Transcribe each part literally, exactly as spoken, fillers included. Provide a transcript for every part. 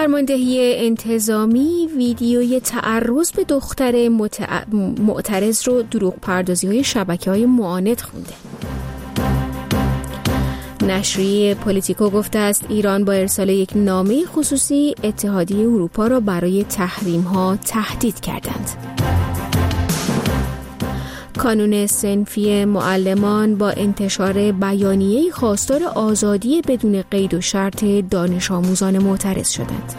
فرماندهی انتظامی ویدیوی تعرض به دختر متع... معترض رو دروغ پردازی های شبکه های معاند خونده. نشریه پولیتیکو گفته است ایران با ارسال یک نامه خصوصی اتحادیه اروپا را برای تحریم ها تهدید کردند. کانون صنفی معلمان با انتشار بیانیه‌ای خواستار آزادی بدون قید و شرط دانش آموزان معترض شدند.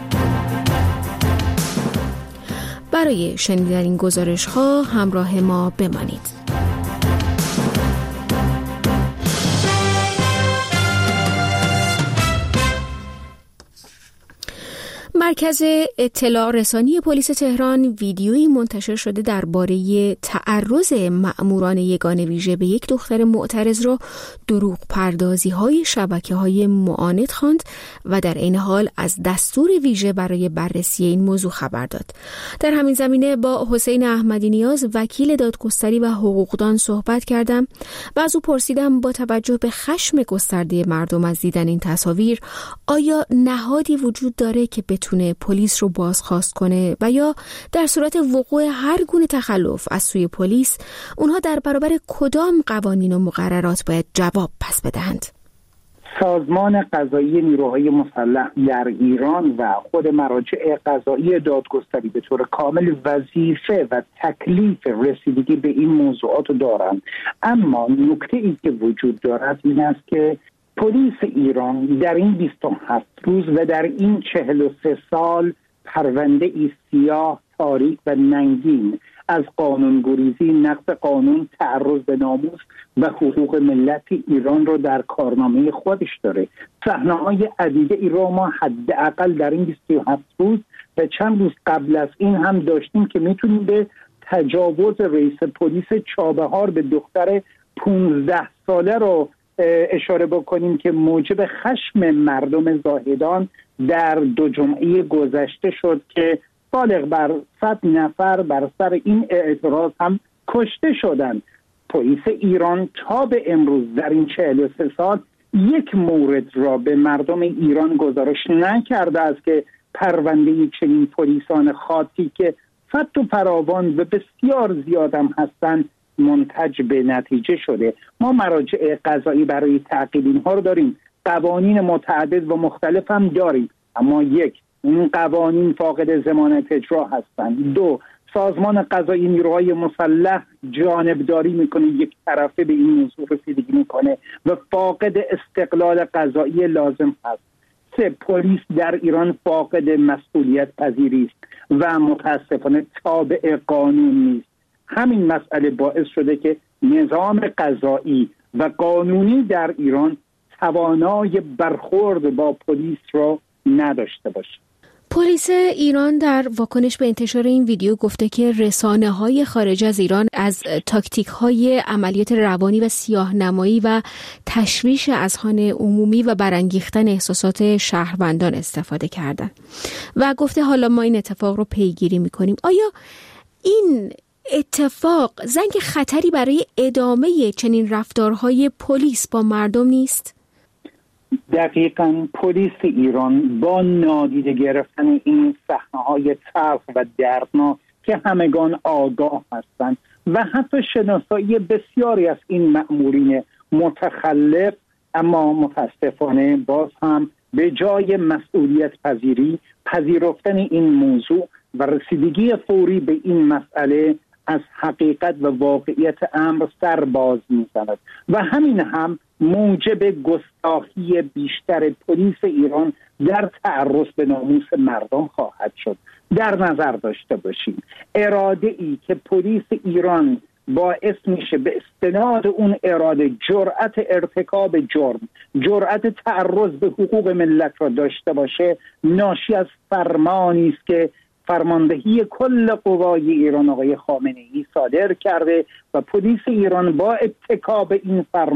برای شنیدن این گزارش‌ها همراه ما بمانید. مرکز اطلاع رسانی پلیس تهران ویدیویی منتشر شده درباره تعرض مأموران یگان ویژه به یک دختر معترض را دروغ پردازی های شبکه های معاند خواند و در این حال از دستور ویژه برای بررسی این موضوع خبر داد. در همین زمینه با حسین احمدی نیاز وکیل دادگستری و حقوقدان صحبت کردم و از او پرسیدم با توجه به خشم گسترده مردم از دیدن این تصاویر آیا نهادی وجود داره که بتونه پلیس رو بازخواست کنه و یا در صورت وقوع هر گونه تخلف از سوی پلیس اونها در برابر کدام قوانین و مقررات باید جواب پس بدهند؟ سازمان قضایی نیروهای مسلح در ایران و خود مراجع قضایی دادگستری به طور کامل وظیفه و تکلیف رسیدگی به این موضوعات رو دارند، اما نکته ای که وجود دارد این است که پلیس ایران در این بیست و هفت روز و در این چهل و سه سال پرونده ای سیاه، تاریک و ننگین از قانونگریزی، نقض قانون، تعرض به ناموس و حقوق ملت ایران رو در کارنامه خودش داره. صحنه‌های عدیده ای رو ما حداقل در این بیست و هفت روز و چند روز قبل از این هم داشتیم که میتونیم به تجاوز رئیس پلیس چابهار به دختر پانزده ساله رو اشاره بکنیم که موجب خشم مردم زاهدان در دو جمعه گذشته شد که بالغ بر صد نفر بر سر این اعتراض هم کشته شدند. پلیس ایران تا به امروز در این چهل و سه سال یک مورد را به مردم ایران گزارش نکرده است که پرونده چنین پلیسان خاطی که فت و فراوان و بسیار زیاد هم هستند منتج به نتیجه شده. ما مراجع قضایی برای تعقیب اینها رو داریم، قوانین متعدد و مختلف هم داریم، اما یک، این قوانین فاقد ضمانت اجرا هستند. دو، سازمان قضایی نیروهای مسلح جانبداری میکنه، یک طرفه به این موضوع رسیدگی میکنه و فاقد استقلال قضایی لازم هست. سه، پلیس در ایران فاقد مسئولیت پذیری است و متاسفانه تابع قانون نیست. همین مسئله باعث شده که نظام قضایی و قانونی در ایران توانای برخورد با پلیس را نداشته باشه. پلیس ایران در واکنش به انتشار این ویدیو گفته که رسانه‌های خارج از ایران از تاکتیک‌های عملیات روانی و سیاه‌نمایی و تشویش اذهان عمومی و برانگیختن احساسات شهروندان استفاده کردند و گفته حالا ما این اتفاق رو پیگیری می‌کنیم. آیا این اتفاق زنگ خطری برای ادامه چنین رفتارهای پلیس با مردم نیست؟ دقیقاً پلیس ایران با نادیده گرفتن این صحنه‌های تلخ و دردناک که همگان آگاه هستند و حتی شناسایی بسیاری از این مأمورین متخلف، اما متاسفانه باز هم به جای مسئولیت پذیری پذیرفتن این موضوع و رسیدگی فوری به این مسئله از حقیقت و واقعیت امر سر باز می‌زند و همین هم موجب گستاخی بیشتر پلیس ایران در تعرض به ناموس مردم خواهد شد. در نظر داشته باشیم اراده ای که پلیس ایران باعث میشه به استناد اون اراده جرأت ارتکاب جرم، جرأت تعرض به حقوق ملت را داشته باشه، ناشی از فرمانی است که فرماندهی کل قوای ایران آقای خامنه‌ای صادر کرده و پلیس ایران با اتکا به این فرمان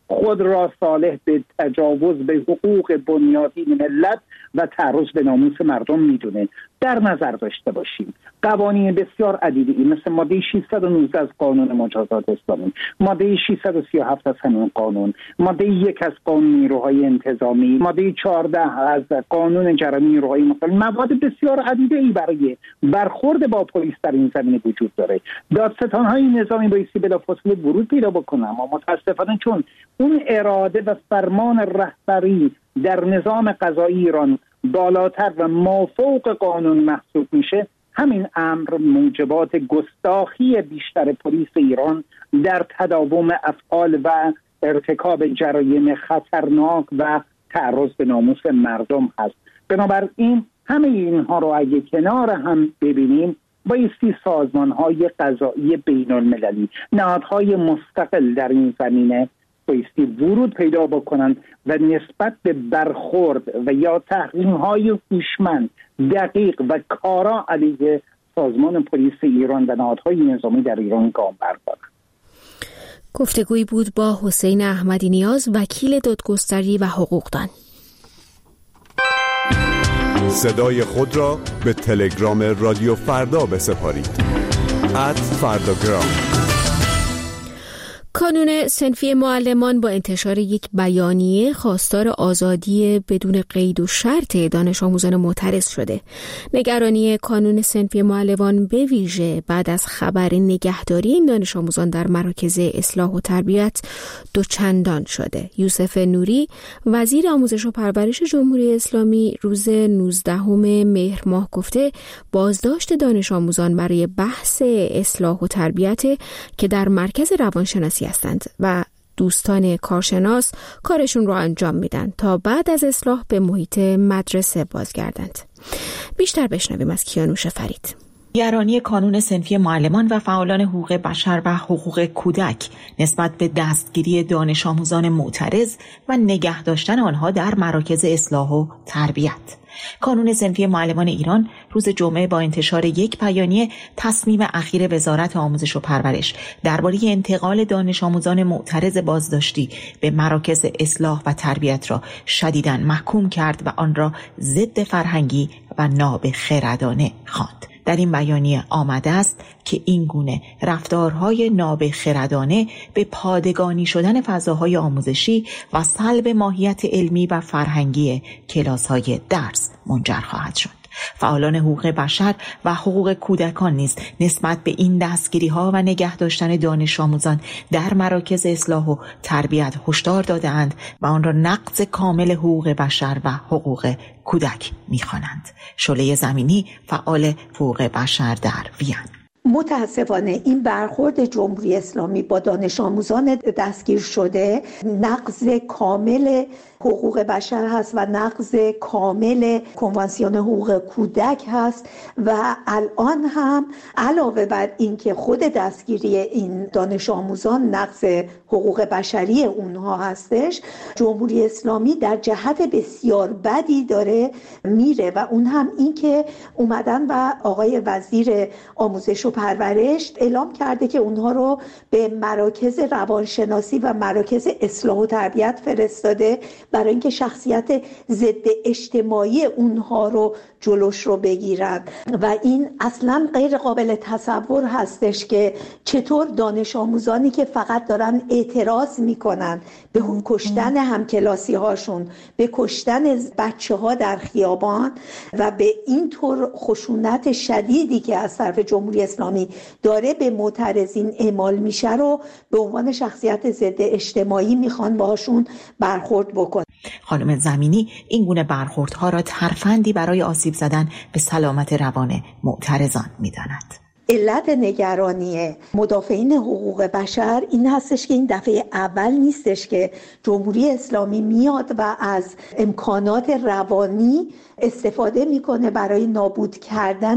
خود را صالح به تجاوز به حقوق بنیادین ملت و تعرض به ناموس مردم میدونه. در نظر داشته باشیم قوانین بسیار عدیدی مثل ماده ششصد و نوزده از قانون مجازات اسلامی، ماده ششصد و سی و هفت از همین قانون، ماده یک از قانون نیروهای انتظامی، ماده چهارده از قانون جرایم نیروهای مختلف، مواد بسیار عدیدی برای برخورد با پلیس در این زمینه وجود داره. دادستان‌های نظامی بایستی بلافاصله ورود پیدا بکنن، اما متاسفانه چون اون اراده و فرمان رهبری در نظام قضایی ایران بالاتر و مافوق قانون محسوب میشه، همین امر موجبات گستاخی بیشتر پلیس ایران در تداوم افعال و ارتکاب جرایم خطرناک و تعرض به ناموس مردم هست. بنابراین همه اینها رو اگه کنار هم ببینیم، بایستی سازمان‌های قضایی بین المللی، نهادهای مستقل در این زمینه بایستی ورود پیدا بکنند و نسبت به برخورد و یا تحریم‌های هوشمند، دقیق و کارا علیه سازمان پلیس ایران و نهادهای نظامی در ایران گام بردارند. گفتگویی بود با حسین احمدی نیاز، وکیل دادگستری و حقوقدان. صدای خود را به تلگرام رادیو فردا بسپارید. ات فرداگرام. کانون صنفی معلمان با انتشار یک بیانیه خواستار آزادی بدون قید و شرط دانش آموزان معترض شده. نگرانی کانون صنفی معلمان به ویژه بعد از خبر نگهداری این دانش آموزان در مراکز اصلاح و تربیت دوچندان شده. یوسف نوری، وزیر آموزش و پرورش جمهوری اسلامی، روز نوزدهم مهر ماه گفته بازداشت دانش آموزان برای بحث اصلاح و تربیت که در مرکز روانشناسی هستند و دوستان کارشناس کارشون رو انجام میدن تا بعد از اصلاح به محیط مدرسه بازگردند. بیشتر بشنویم از کیانوش فرید. نگرانی کانون صنفی معلمان و فعالان حقوق بشر و حقوق کودک نسبت به دستگیری دانش آموزان معترض و نگه داشتن آنها در مراکز اصلاح و تربیت. کانون صنفی معلمان ایران روز جمعه با انتشار یک بیانیه تصمیم اخیر وزارت آموزش و پرورش درباره انتقال دانش آموزان معترض بازداشتی به مراکز اصلاح و تربیت را شدیداً محکوم کرد و آن را ضد فرهنگی و نابخردانه خواند. در این بیانیه آمده است که این گونه رفتارهای نابخردانه به پادگانی شدن فضاهای آموزشی و سلب ماهیت علمی و فرهنگی کلاس‌های درس منجر خواهد شد. فعالان حقوق بشر و حقوق کودکان نیز نسبت به این دستگیری‌ها و نگه داشتن دانش آموزان در مراکز اصلاح و تربیت هشدار داده‌اند و آن را نقض کامل حقوق بشر و حقوق کودک می‌خوانند. شعله زمینی، فعال حقوق بشر در وین: متاسفانه این برخورد جمهوری اسلامی با دانش آموزان دستگیر شده نقض کامل حقوق بشر هست و نقض کامل کنوانسیون حقوق کودک هست و الان هم علاوه بر این که خود دستگیری این دانش آموزان نقض حقوق بشری اونها هستش، جمهوری اسلامی در جهت بسیار بدی داره میره و اون هم این که اومدن و آقای وزیر آموزش و پرورش اعلام کرده که اونها رو به مراکز روانشناسی و مراکز اصلاح و تربیت فرستاده برای اینکه شخصیت ضد اجتماعی اونها رو جلوش رو بگیرن و این اصلا غیر قابل تصور هستش که چطور دانش آموزانی که فقط دارن اعتراض میکنن به کشتن همکلاسی هاشون، به کشتن بچه ها در خیابان و به این طور خشونت شدیدی که از طرف جمهوری اسلامی داره به معترضین اعمال میشه رو به عنوان شخصیت ضد اجتماعی میخوان باهاشون برخورد بکنن. خانم زمینی این گونه برخوردها را ترفندی برای آسیب زدن به سلامت روان معترضان می‌داند. علت نگرانی مدافعین حقوق بشر این هستش که این دفعه اول نیستش که جمهوری اسلامی میاد و از امکانات روانی استفاده میکنه برای نابود کردن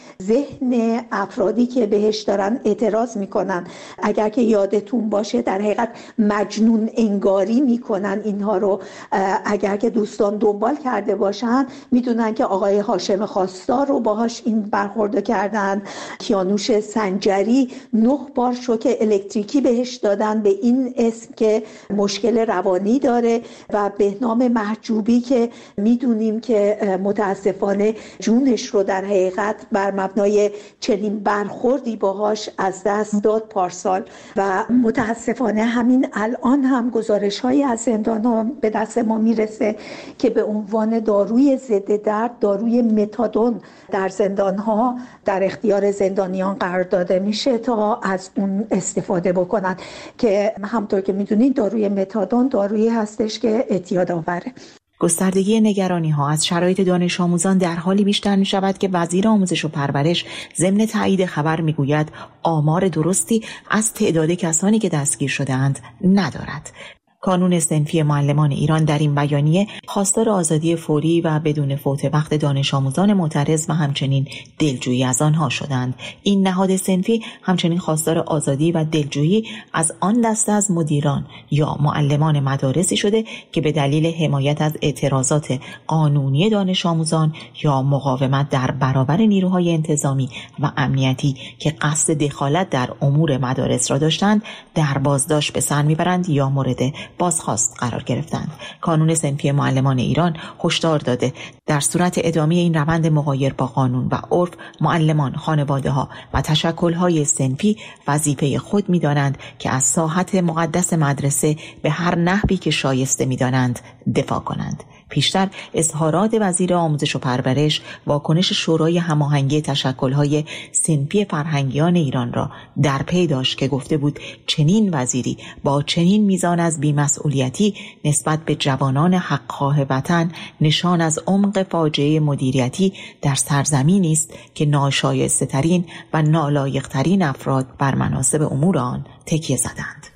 ذهن افرادی که بهش دارن اعتراض میکنن. اگر که یادتون باشه در حقیقت مجنون انگاری میکنن اینها رو. اگر که دوستان دنبال کرده باشن میدونن که آقای هاشم خواستار رو باهاش این برخورد کردن. کیانوش سنجری نه بار شوک الکتریکی بهش دادن به این اسم که مشکل روانی داره و بهنام محجوبی که میدونیم که متاسفانه جونش رو در حقیقت بر مبنای چنین برخوردی باهاش از دست داد پارسال. و متاسفانه همین الان هم گزارش هایی از زندان ها به دست ما میرسه که به عنوان داروی ضد درد، داروی متادون در زندان ها در اختیار زندانیان قرار داده میشه تا از اون استفاده بکنن، که همطور که میدونید داروی متادون دارویی هستش که اعتیاد آوره. گستردگی نگرانی ها از شرایط دانش آموزان در حالی بیشتر می شود که وزیر آموزش و پرورش ضمن تایید خبر می گوید آمار درستی از تعداد کسانی که دستگیر شده‌اند ندارد. کانون صنفی معلمان ایران در این بیانیه خواستار آزادی فوری و بدون فوت وقت دانش آموزان معترض و همچنین دلجویی از آنها شدند. این نهاد صنفی همچنین خواستار آزادی و دلجویی از آن دسته از مدیران یا معلمان مدارسی شده که به دلیل حمایت از اعتراضات قانونی دانش آموزان یا مقاومت در برابر نیروهای انتظامی و امنیتی که قصد دخالت در امور مدارس را داشتند در بازداشت به سر میبرند یا مورد بازخواست قرار گرفتند. کانون صنفی معلمان ایران هشدار داده در صورت ادامه این روند مغایر با قانون و عرف، معلمان، خانواده‌ها و تشکل‌های صنفی وظیفه خود می‌دانند که از ساحت مقدس مدرسه به هر نحوی که شایسته می‌دانند دفاع کنند. پیشتر اظهارات وزیر آموزش و پرورش واکنش شورای هماهنگی تشکل‌های صنفی فرهنگیان ایران را در پی داشت که گفته بود چنین وزیری با چنین میزان از بی‌مسئولیتی نسبت به جوانان حق‌خواه وطن نشان از عمق فاجعه مدیریتی در سرزمینی است که ناشایسته‌ترین و نالایق‌ترین افراد بر مناصب امور آن تکیه زدند.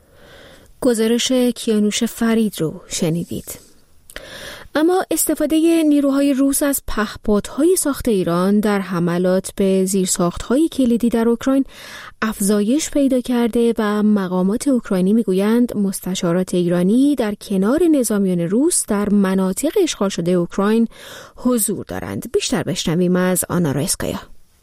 گزارش کیانوش فرید رو شنیدید. اما استفاده نیروهای روس از پهپادهای ساخت ایران در حملات به زیرساخت‌های کلیدی در اوکراین افزایش پیدا کرده و مقامات اوکراینی میگویند مستشارات ایرانی در کنار نظامیان روس در مناطق اشغال شده اوکراین حضور دارند. بیشتر بشنویم از آنا رایسکایا.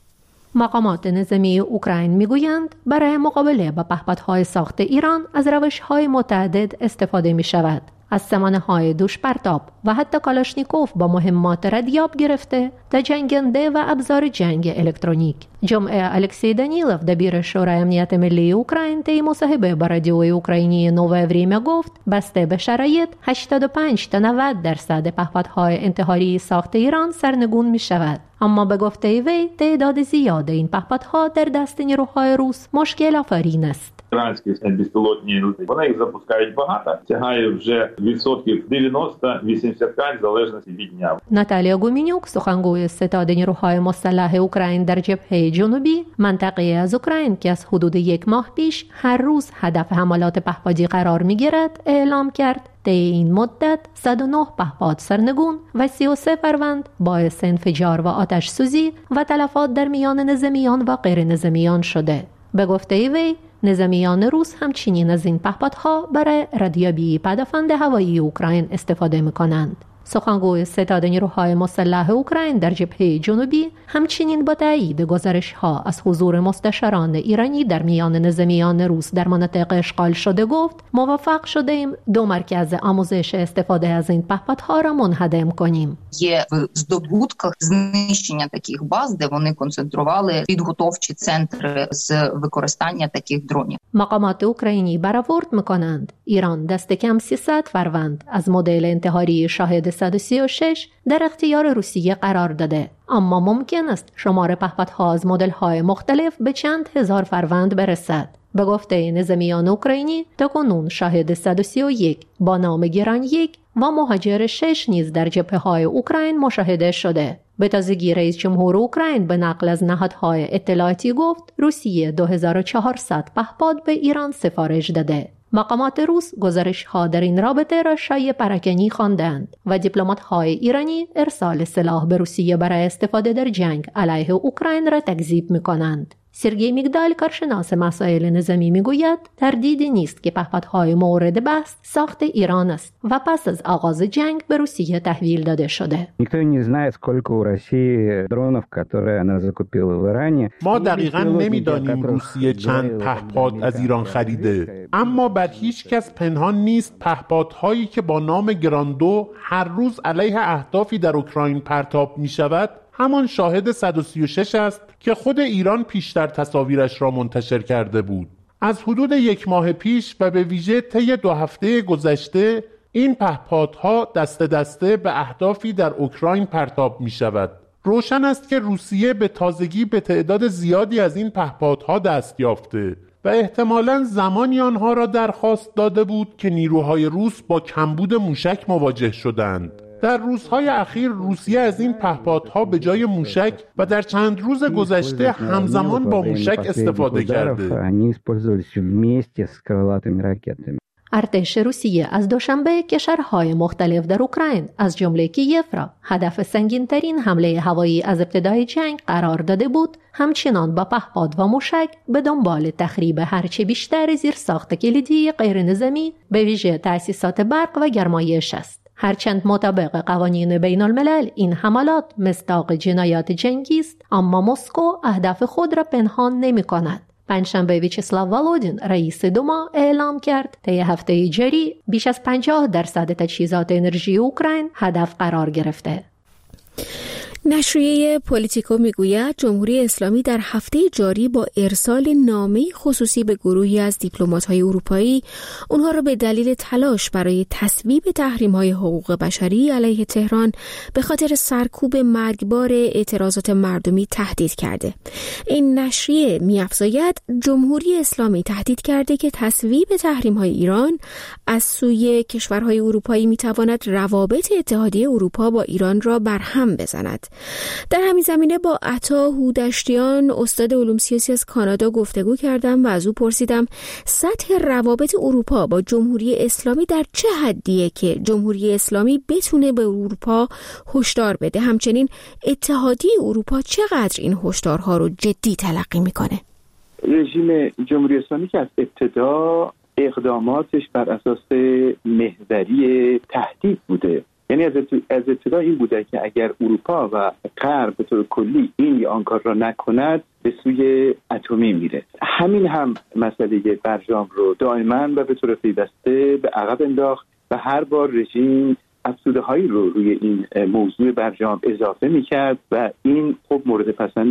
مقامات نظامی اوکراین میگویند برای مقابله با پهپادهای ساخت ایران از روش‌های متعدد استفاده می‌شود. از سامانه‌های دوش پرتاب و حتی کالاشنیکوف با مهمات ردیاب گرفته تا جنگنده و ابزار جنگ الکترونیک. جمعه الکسی دانیلوف دبیر شورای امنیت ملی اوکراین طی مصاحبه با رادیوی اوکراینی نووه وریمیا گفت بسته به شرایط هشتاد و پنج تا نود درصد پهپادهای انتحاری ساخت ایران سرنگون می شود. اما به گفته وی تعداد زیاد این پهپادها در دست نیروهای روس مشکل آفرین است. Іранські безпілотні літаки, вони їх запускають багато, тягає вже відсотків дев'яносто - вісімдесят п'ять в залежності від дня. ناتالیا گومینیوک سخنگوی ستاد نیروهای مسلح اوکراین در جبهه جنوبی منطقه از اوکراین که از حدود یک ماه پیش هر روز هدف حملات پهپادی قرار می‌گیرد اعلام کرد طی این مدت صد و نه پهپاد سرنگون و سی و سه فروند باعث انفجار و آتش سوزی و تلفات در میان نظامیان و غیر نظامیان شده. به گفته وی نظامیان روس همچنین از این پهپادها برای ردیابی پدافند هوایی اوکراین استفاده می‌کنند. سخنگوی ستاد نیروهای مسلح اوکراین در جبهه جنوبی همچنین با تایید گزارش‌ها از حضور مستشاران ایرانی در میان نظامیان روس در مناطق اشغال شده گفت موفق شدیم دو مرکز آموزش استفاده از این پهپادها را منهدم کنیم. Є в здобутках знищення таких баз, де вони концентрували підготовчі центри з використання таких дронів. مقامات اوکراینی برآورد می‌کنند ایران دست کم سیصد فروند از مدل انتحاری شاهد صد و سی و شش در اختیار روسیه قرار داده، اما ممکن است شمار پهپادها از مدل‌های مختلف به چند هزار فروند برسد. به گفته نظامیان اوکراینی تاکنون شاهد صد و سی و یک با نام گران یک و مهاجر شش نیز در جبهه‌های اوکراین مشاهده شده. به تازگی رئیس جمهور اوکراین به نقل از نهادهای اطلاعاتی گفت روسیه دو هزار و چهارصد پهپاد به ایران سفارش داده. مقامات روس گزارش‌ها در این رابطه را شایع پراکنی خواندند و دیپلمات‌های ایرانی ارسال سلاح به روسیه برای استفاده در جنگ علیه اوکراین را تکذیب می‌کنند. سرگئی میگدال، کارشناس مسائل نظامی، میگوید تردیدی نیست که پهپادهای مورد بحث ساخت ایران است و پس از آغاز جنگ به روسیه تحویل داده شده. ما دقیقاً نمیدانیم روسیه چند پهپاد از ایران خریده، اما بر هیچ کس پنهان نیست پهپادهایی که با نام گراندو هر روز علیه اهدافی در اوکراین پرتاب می شود همان شاهد صد و سی و شش است که خود ایران پیشتر تصاویرش را منتشر کرده بود. از حدود یک ماه پیش و به ویژه طی دو هفته گذشته این پهپادها دسته دسته به اهدافی در اوکراین پرتاب می شود. روشن است که روسیه به تازگی به تعداد زیادی از این پهپادها دست یافته و احتمالاً زمانی آنها را درخواست داده بود که نیروهای روس با کمبود موشک مواجه شدند. در روزهای اخیر روسیه از این پهپادها به جای موشک و در چند روز گذشته همزمان با موشک استفاده کرده. ارتش روسیه از دوشنبه کشورهای مختلف در اوکراین از جمله کیف را هدف سنگین‌ترین حمله هوایی از ابتدای جنگ قرار داده بود، همچنان با پهپاد و موشک به دنبال تخریب هرچه بیشتر زیرساخت کلیدی غیر نظامی به ویژه تأسیسات برق و گرمایش است. هرچند مطابق قوانین بین الملل این حملات مصداق جنایات جنگی است، اما مسکو اهداف خود را پنهان نمی کند. پنجشنبه ویچسلاو والودین رئیس دوما اعلام کرد طی هفته جاری بیش از پنجاه درصد تجهیزات انرژی اوکراین هدف قرار گرفته. نشریه پولیتیکو میگوید جمهوری اسلامی در هفته جاری با ارسال نامه‌ای خصوصی به گروهی از دیپلمات‌های اروپایی اونها را به دلیل تلاش برای تصویب تحریم‌های حقوق بشری علیه تهران به خاطر سرکوب مرگبار اعتراضات مردمی تهدید کرده. این نشریه می‌افزاید جمهوری اسلامی تهدید کرده که تصویب تحریم‌های ایران از سوی کشورهای اروپایی می‌تواند روابط اتحادیه اروپا با ایران را برهم بزند. در همین زمینه با عطا هودشتیان استاد علوم سیاسی از کانادا گفتگو کردم و از او پرسیدم سطح روابط اروپا با جمهوری اسلامی در چه حدیه که جمهوری اسلامی بتونه به اروپا هشدار بده، همچنین اتحادیه اروپا چقدر این هشدارها رو جدی تلقی میکنه. رژیم جمهوری اسلامی که از ابتدا اقداماتش بر اساس محوری تهدید بوده، یعنی از ابتدا این بوده که اگر اروپا و غرب به طور کلی این یا آن کار را نکند به سوی اتمی میره. همین هم مسئله برجام رو دائما و به طور پیوسته به عقب انداخت و هر بار رژیم افسوده هایی رو روی این موضوع برجام اضافه میکرد و این خب مورد پسند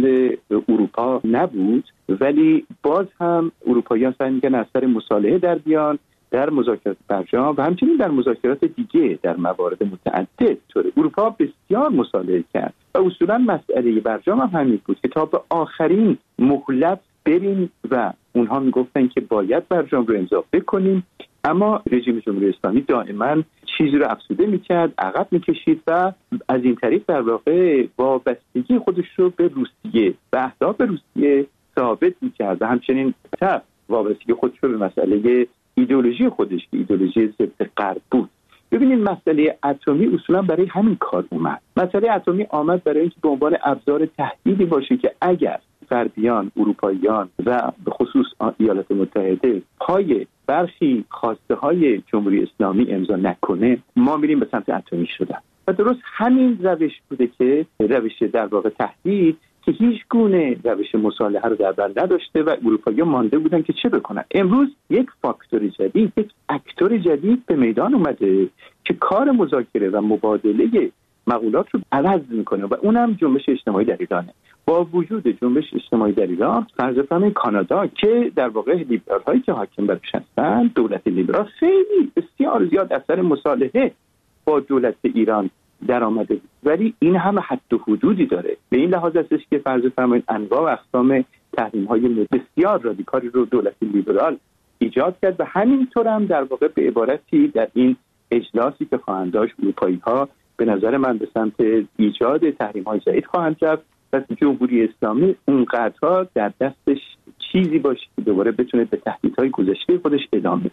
اروپا نبود، ولی باز هم اروپاییان سعی میکنن از سر مصالحه در بیان در مذاکرات برجام و همچنین در مذاکرات دیگه در موارد متعدد. طور اروپا بسیار مصالحه کرد و اصولا مسئله برجام هم همین بود که تا به آخرین مهلت بریم و اونها میگفتن که باید برجام رو امضا کنیم، اما رژیم جمهوری اسلامی دائما چیزی رو افسوده میکرد، عقب میکشید و از این طریق در واقع وابستگی خودش رو به روسیه و اهداف روسیه ثابت میکرد و همچنین طرف وابستگی خودش رو به مسئله ایدئولوژی خودش که ایدئولوژی ضد غرب بود. ببینید مسئله اتمی اصولا برای همین کار اومد. مسئله اتمی آمد برای اینکه به عنوان ابزار تهدیدی باشه که اگر غربیان، اروپاییان و به خصوص ایالات متحده پای برخی خواسته های جمهوری اسلامی امضا نکنه، ما میریم به سمت اتمی شدن. و درست همین روش بوده که روش در واقع تهدید که هیچ گونه روش مصالحه رو در بر نداشته و اروپایی‌ها مانده بودن که چه بکنن. امروز یک فاکتور جدید، یک اکتور جدید به میدان اومده که کار مذاکره و مبادله مقولات رو عوض میکنه و اونم جنبش اجتماعی در ایرانه. با وجود جنبش اجتماعی در ایران، فرض فرمایید کانادا که در واقع لیبرال هایی که حاکم برش هستن، دولت لیبرال خیلی بسیار زیاد اثر مصالحه با دولت ایران در آمده بود، ولی این هم حد و حدودی داره. به این لحاظ هستش که فرض فرمایید انواع و اقسام تحریم های بسیار رادیکالی رو دولت لیبرال ایجاد کرد و همینطور هم در واقع به عبارتی در این اجلاسی که خواهند داشت اروپایی ها به نظر من به سمت ایجاد تحریم های جدید خواهند رفت و جمهوری اسلامی اونقدرها در دستش چیزی باشه که دوباره بتونه به تهدیدهای گذشته خودش ادامه بده.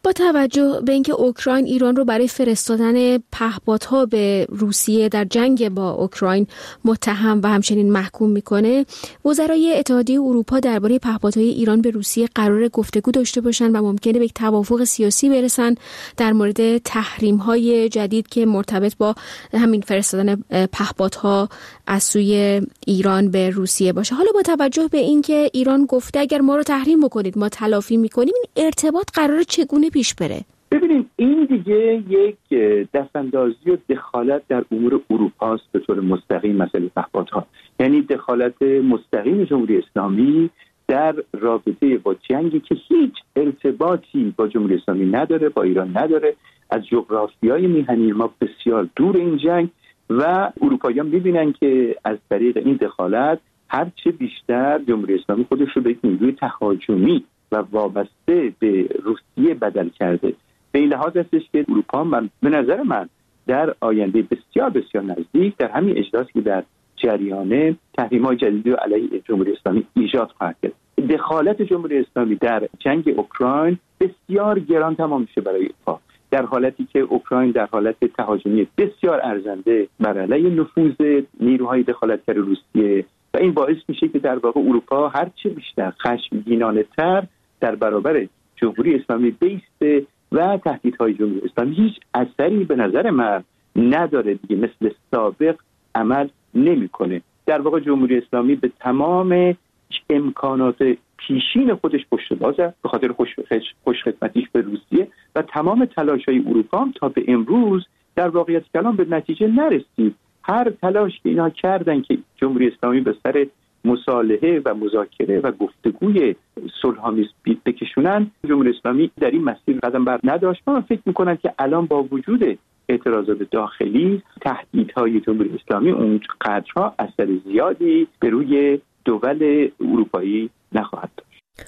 با توجه به اینکه اوکراین ایران رو برای فرستادن پهپادها به روسیه در جنگ با اوکراین متهم و همچنین محکوم میکنه، وزرای اتحادیه اروپا درباره پهپادهای ایران به روسیه قرار گفتگو داشته باشن و ممکنه به توافق سیاسی برسن در مورد تحریم‌های جدید که مرتبط با همین فرستادن پهپادها از سوی ایران به روسیه باشه. حالا با توجه به اینکه ایران گفته اگر ما رو تحریم بکنید ما تلافی میکنیم، این ارتباط قراره چگونه پیش بره؟ ببینید این دیگه یک دستاندازی و دخالت در امور اروپا است به طور مستقیم. مسئله پهپادها یعنی دخالت مستقیم جمهوری اسلامی در رابطه با جنگی که هیچ ارتباطی با جمهوری اسلامی نداره، با ایران نداره، از جغرافیای میهنی ما بسیار دور این جنگ و اروپاییان می‌بینن که از طریق این دخالت هرچه بیشتر جمهوری اسلامی خودش رو به یک نیروی تهاجمی و وابسته به روسیه بدل کرده. به این لحاظ هستش که اروپا من به نظر من در آینده بسیار بسیار نزدیک در همین اجلاسی که در جریانه تحریم‌های جدیدی رو علیه جمهوری اسلامی ایجاد خواهد کرد. دخالت جمهوری اسلامی در جنگ اوکراین بسیار گران تمام میشه برای اروپا، در حالتی که اوکراین در حالت تهاجمی بسیار ارزنده بر علیه نفوذ نیروهای دخالتگر روسیه و این باعث میشه که در واقع اروپا هرچه بیشتر خشمگینانه‌تر در برابر جمهوری اسلامی بیسته و تهدیدهای جمهوری اسلامی هیچ اثری به نظر من نداره دیگه، مثل سابق عمل نمیکنه. در واقع جمهوری اسلامی به تمام امکانات پیشین خودش پشت باز است به خاطر خوش خوشخدمتیش به روسیه و تمام تلاش‌های اروپا هم تا به امروز در واقعیت کلام به نتیجه نرسید. هر تلاش که اینا کردن که جمهوری اسلامی به سر مصالحه و مذاکره و گفتگوی صلح‌آمیز بکشونن، جمهوری اسلامی در این مسیر قدم بر نداشت. من فکر می‌کنم که الان با وجود اعتراضات داخلی، تهدیدهای جمهوری اسلامی اونقدرها اثر زیادی به روی دول اروپایی نخواهد داشت.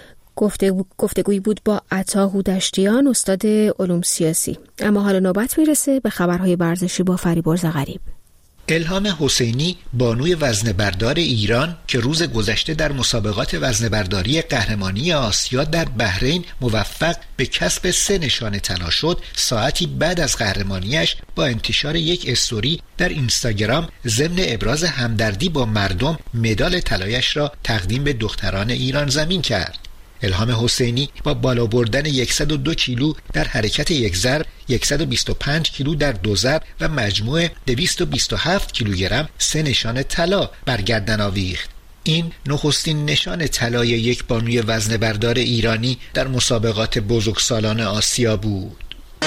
گفتگو، گفتگویی بود با عطا هودشتیان، استاد علوم سیاسی. اما حالا نوبت میرسه به خبرهای ورزشی با فریبرز غریب. الهام حسینی بانوی وزنه‌بردار ایران که روز گذشته در مسابقات وزنه‌برداری قهرمانی آسیا در بحرین موفق به کسب سه نشان طلا شد، ساعتی بعد از قهرمانیش با انتشار یک استوری در اینستاگرام ضمن ابراز همدردی با مردم مدال طلایش را تقدیم به دختران ایران زمین کرد. الهام حسینی با بالا بردن صد و دو کیلو در حرکت یک ضرب، صد و بیست و پنج کیلو در دو ضرب و مجموع دویست و بیست و هفت کیلوگرم سه نشان طلا بر گردن آویخت. این نخستین نشان طلای یک بانوی وزنه‌بردار ایرانی در مسابقات بزرگسالان آسیا بود.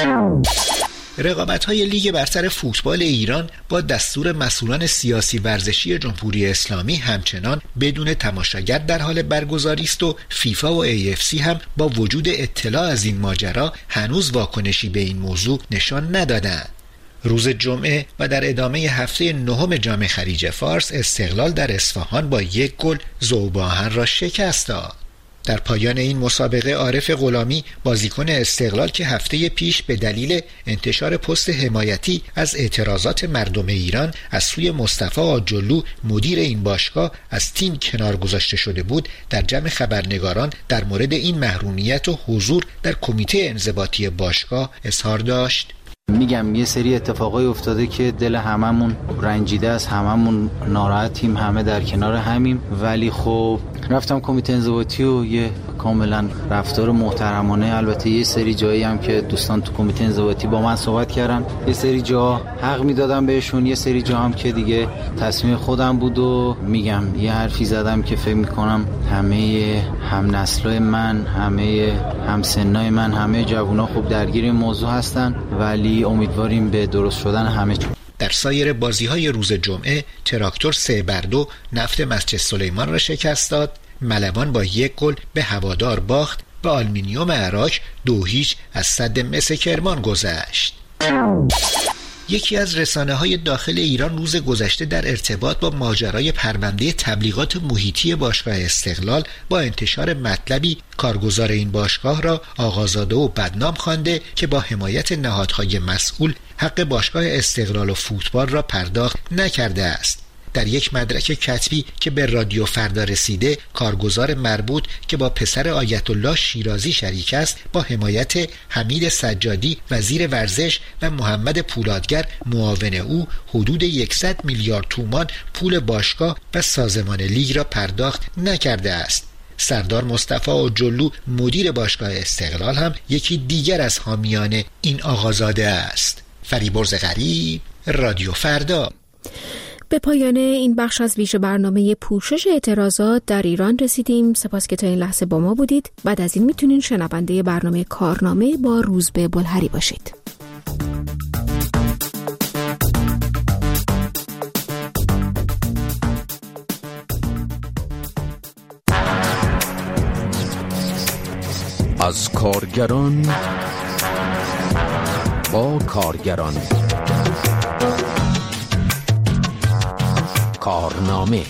رقابت‌های لیگ برتر فوتبال ایران با دستور مسئولان سیاسی ورزشی جمهوری اسلامی همچنان بدون تماشاگر در حال برگزاری است و فیفا و ای اف سی هم با وجود اطلاع از این ماجرا هنوز واکنشی به این موضوع نشان ندادند. روز جمعه و در ادامه هفته نهم جام خلیج فارس، استقلال در اصفهان با یک گل ذوب‌آهن را شکست داد. در پایان این مسابقه عارف غلامی بازیکن استقلال که هفته پیش به دلیل انتشار پست حمایتی از اعتراضات مردم ایران از سوی مصطفی آجلو مدیر این باشگاه از تیم کنار گذاشته شده بود، در جمع خبرنگاران در مورد این محرومیت و حضور در کمیته انضباطی باشگاه اظهار داشت. میگم یه سری اتفاقای افتاده که دل هممون رنجیده است، هممون ناراحتیم، همه در کنار همیم، ولی خب رفتم کمیته انضباطی و یه کاملا رفتار محترمانه، البته یه سری جایی هم که دوستان تو کمیته انضباطی با من صحبت کردن، یه سری جا حق میدادم بهشون، یه سری جا هم که دیگه تصمیم خودم بود و میگم یه حرفی زدم که فکر میکنم همه هم نسلای من، همه هم سنای من، همه جوونا خوب درگیر این موضوع هستن، ولی امیدواریم به درست شدن همه چیز. در سایر بازی‌های روز جمعه تراکتور سه بر دو نفت مسجد سلیمان را شکست داد، ملوان با یک گل به هوادار باخت و آلومینیوم عراق دو هیچ از سد مس کرمان گذشت. یکی از رسانه‌های داخل ایران روز گذشته در ارتباط با ماجرای پرونده تبلیغات محیطی باشگاه استقلال با انتشار مطلبی کارگزار این باشگاه را آقازاده و بدنام خوانده که با حمایت نهادهای مسئول حق باشگاه استقلال و فوتبال را پرداخت نکرده است. در یک مدرک کتبی که به رادیو فردا رسیده، کارگزار مربوط که با پسر آیت الله شیرازی شریک است با حمایت حمید سجادی وزیر ورزش و محمد پولادگر معاون او حدود صد میلیارد تومان پول باشگاه و سازمان لیگ را پرداخت نکرده است. سردار مصطفی اوجلو مدیر باشگاه استقلال هم یکی دیگر از حامیان این آقازاده است. فریبرز غریب، رادیو فردا. به پایان این بخش از ویژه برنامه پوشش اعتراضات در ایران رسیدیم. سپاس که تا این لحظه با ما بودید. بعد از این میتونین شنونده برنامه کارنامه با روزبه بلهری باشید. از کارگران با کارگران، کارنامه.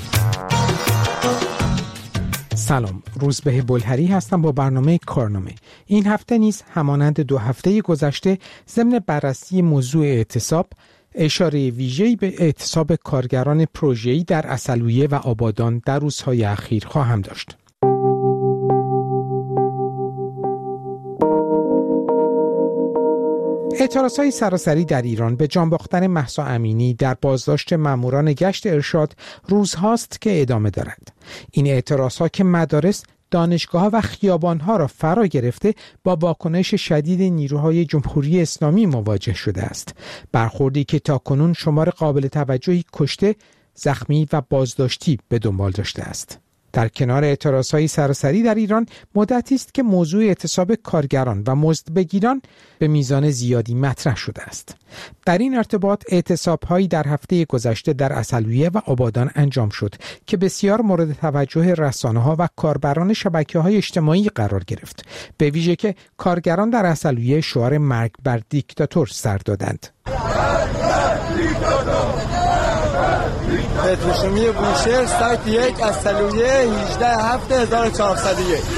سلام، روزبه بلهری هستم با برنامه کارنامه. این هفته نیز همانند دو هفته گذشته ضمن بررسی موضوع اعتصاب، اشاره ویژه‌ای به اعتصاب کارگران پروژه‌ای در عسلویه و آبادان در روزهای اخیر خواهم داشت. اعتراضهای سراسری در ایران به جان باختن مهسا امینی در بازداشت ماموران گشت ارشاد روزهاست که ادامه دارد. این اعتراضها که مدارس، دانشگاه‌ها و خیابان‌ها را فرا گرفته با واکنش شدید نیروهای جمهوری اسلامی مواجه شده است. برخوردی که تاکنون شمار قابل توجهی کشته، زخمی و بازداشتی به دنبال داشته است. در کنار اعتراضهای سراسری در ایران مدتی است که موضوع اعتصاب کارگران و مزدبگیران به میزان زیادی مطرح شده است. در این ارتباط اعتصاب‌هایی در هفته گذشته در عسلویه و آبادان انجام شد که بسیار مورد توجه رسانه‌ها و کاربران شبکه‌های اجتماعی قرار گرفت، به ویژه که کارگران در عسلویه شعار مرگ بر دیکتاتور سر دادند. پتروشیمی بوشهر سایت یک عسلویه هجده هفته هزار و چهارصد و یک.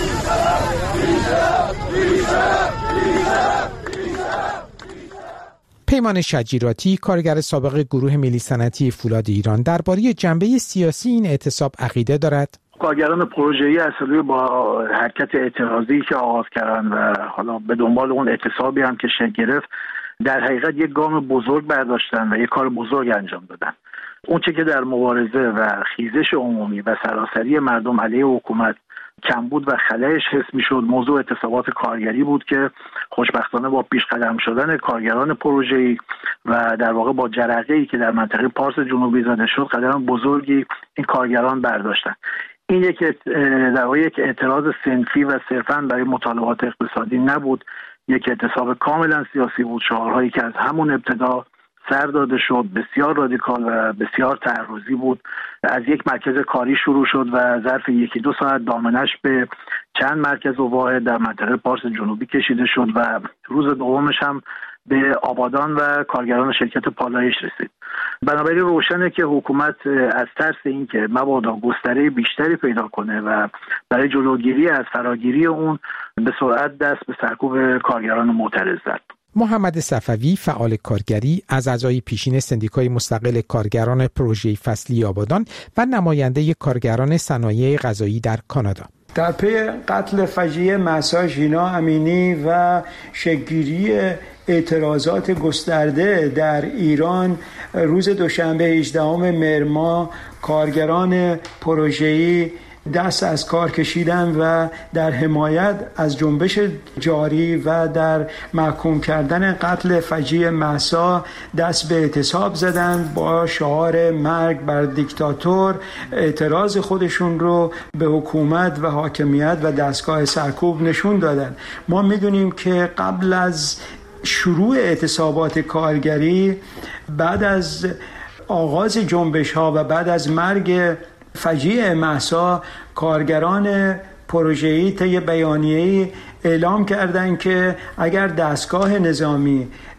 پیمان شجیراتی، کارگر سابق گروه ملی صنعتی فولاد ایران، درباره جنبه سیاسی این اعتصاب عقیده دارد. کارگران پروژه‌ای عسلویه با حرکت اعتراضی که آغاز کردن و حالا به دنبال اون اعتصابی هم که شکل گرفت، در حقیقت یک گام بزرگ برداشتن و یک کار بزرگ انجام دادن. اون چه که در مبارزه و خیزش عمومی و سراسری مردم علیه حکومت کمبود و خلأش حس می‌شد، موضوع اعتصابات کارگری بود که خوشبختانه با پیش قدم شدن کارگران پروژه‌ای و در واقع با جرقه‌ای که در منطقه پارس جنوبی زده شد، قدم بزرگی این کارگران برداشتن. این یک در واقع یک اعتراض صنفی و صرفاً برای مطالبات اقتصادی نبود، یک اعتصاب کاملا سیاسی بود. شعارهایی که از همون ابتدا سر داده شد بسیار رادیکال و بسیار تعرضی بود. از یک مرکز کاری شروع شد و ظرف یکی دو ساعت دامنش به چند مرکز و واحد در منطقه پارس جنوبی کشیده شد و روز دومش هم به آبادان و کارگران شرکت پالایش رسید. بنابراین روشنه که حکومت از ترس این که مبادا گستره بیشتری پیدا کنه و برای جلوگیری از فراگیری اون به سرعت دست به سرکوب کارگران معترض زد. محمد صفوی، فعال کارگری، از اعضای پیشین سندیکای مستقل کارگران پروژه فصلی آبادان و نماینده کارگران صنایع غذایی در کانادا. در پی قتل فجیع مهسا ژینا امینی و شکل‌گیری اعتراضات گسترده در ایران، روز دوشنبه هجدهم مهر ماه کارگران پروژه‌ای دست از کار کشیدن و در حمایت از جنبش جاری و در محکوم کردن قتل فجیع مهسا دست به اعتصاب زدن. با شعار مرگ بر دیکتاتور اعتراض خودشون رو به حکومت و حاکمیت و دستگاه سرکوب نشون دادن. ما میدونیم که قبل از شروع اعتصابات کارگری، بعد از آغاز جنبش ها و بعد از مرگ فجیع مهسا، کارگران پروژه‌ای طی بیانیه‌ای اعلام کردند که اگر دستگاه نظامی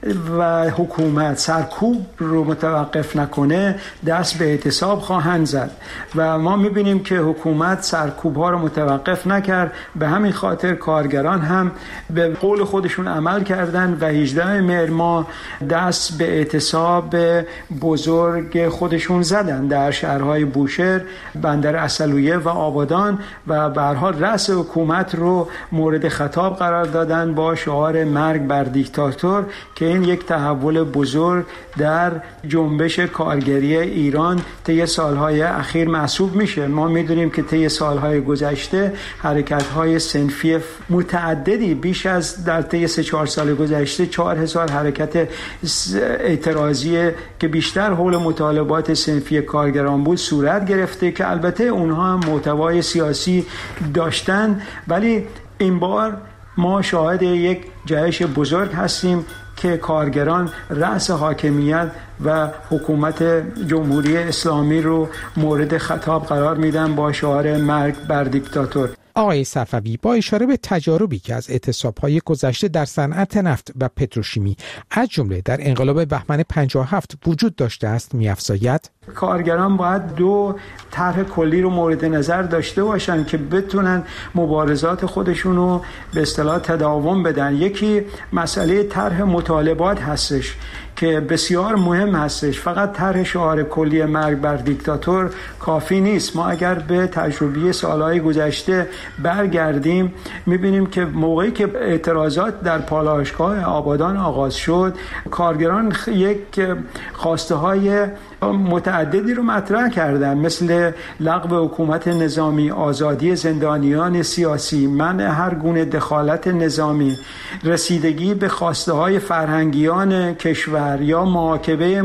و حکومت سرکوب رو متوقف نکنه دست به اعتصاب خواهند زد و ما میبینیم که حکومت سرکوب ها رو متوقف نکرد. به همین خاطر کارگران هم به قول خودشون عمل کردن و هجدهم مهر ماه دست به اعتصاب بزرگ خودشون زدن در شهرهای بوشهر، بندر عسلویه و آبادان و به هر حال رأس حکومت رو مورد خطاب قرار دادن با شعار مرگ بر دیکتاتور که این یک تحول بزرگ در جنبش کارگری ایران طی سالهای اخیر محسوب میشه. ما میدونیم که طی سالهای گذشته حرکت‌های صنفی متعددی بیش از در طی سه چهار سال گذشته چهار هزار حرکت اعتراضی که بیشتر حول مطالبات صنفی کارگران بود صورت گرفته که البته اونها هم محتوای سیاسی داشتن، ولی این بار ما شاهد یک جهش بزرگ هستیم که کارگران رأس حاکمیت و حکومت جمهوری اسلامی رو مورد خطاب قرار میدن با شعار مرگ بر دیکتاتور. آقای صفوی با اشاره به تجاربی که از اعتصاب‌های گذشته در صنعت نفت و پتروشیمی از جمله در انقلاب بهمن پنجاه و هفت وجود داشته است می‌افزاید کارگران باید دو طرح کلی رو مورد نظر داشته باشن که بتونن مبارزات خودشون رو به اصطلاح تداوم بدن. یکی مسئله طرح مطالبات هستش که بسیار مهم هستش. فقط طرح شعار کلی مرگ بر دیکتاتور کافی نیست. ما اگر به تجربه سالهای گذشته برگردیم میبینیم که موقعی که اعتراضات در پالایشگاه آبادان آغاز شد کارگران یک خواسته های متعددی رو مطرح کردن، مثل لغو حکومت نظامی، آزادی زندانیان سیاسی، منع هر گونه دخالت نظامی، رسیدگی به خواسته های فرهنگیان کشور یا محاکمه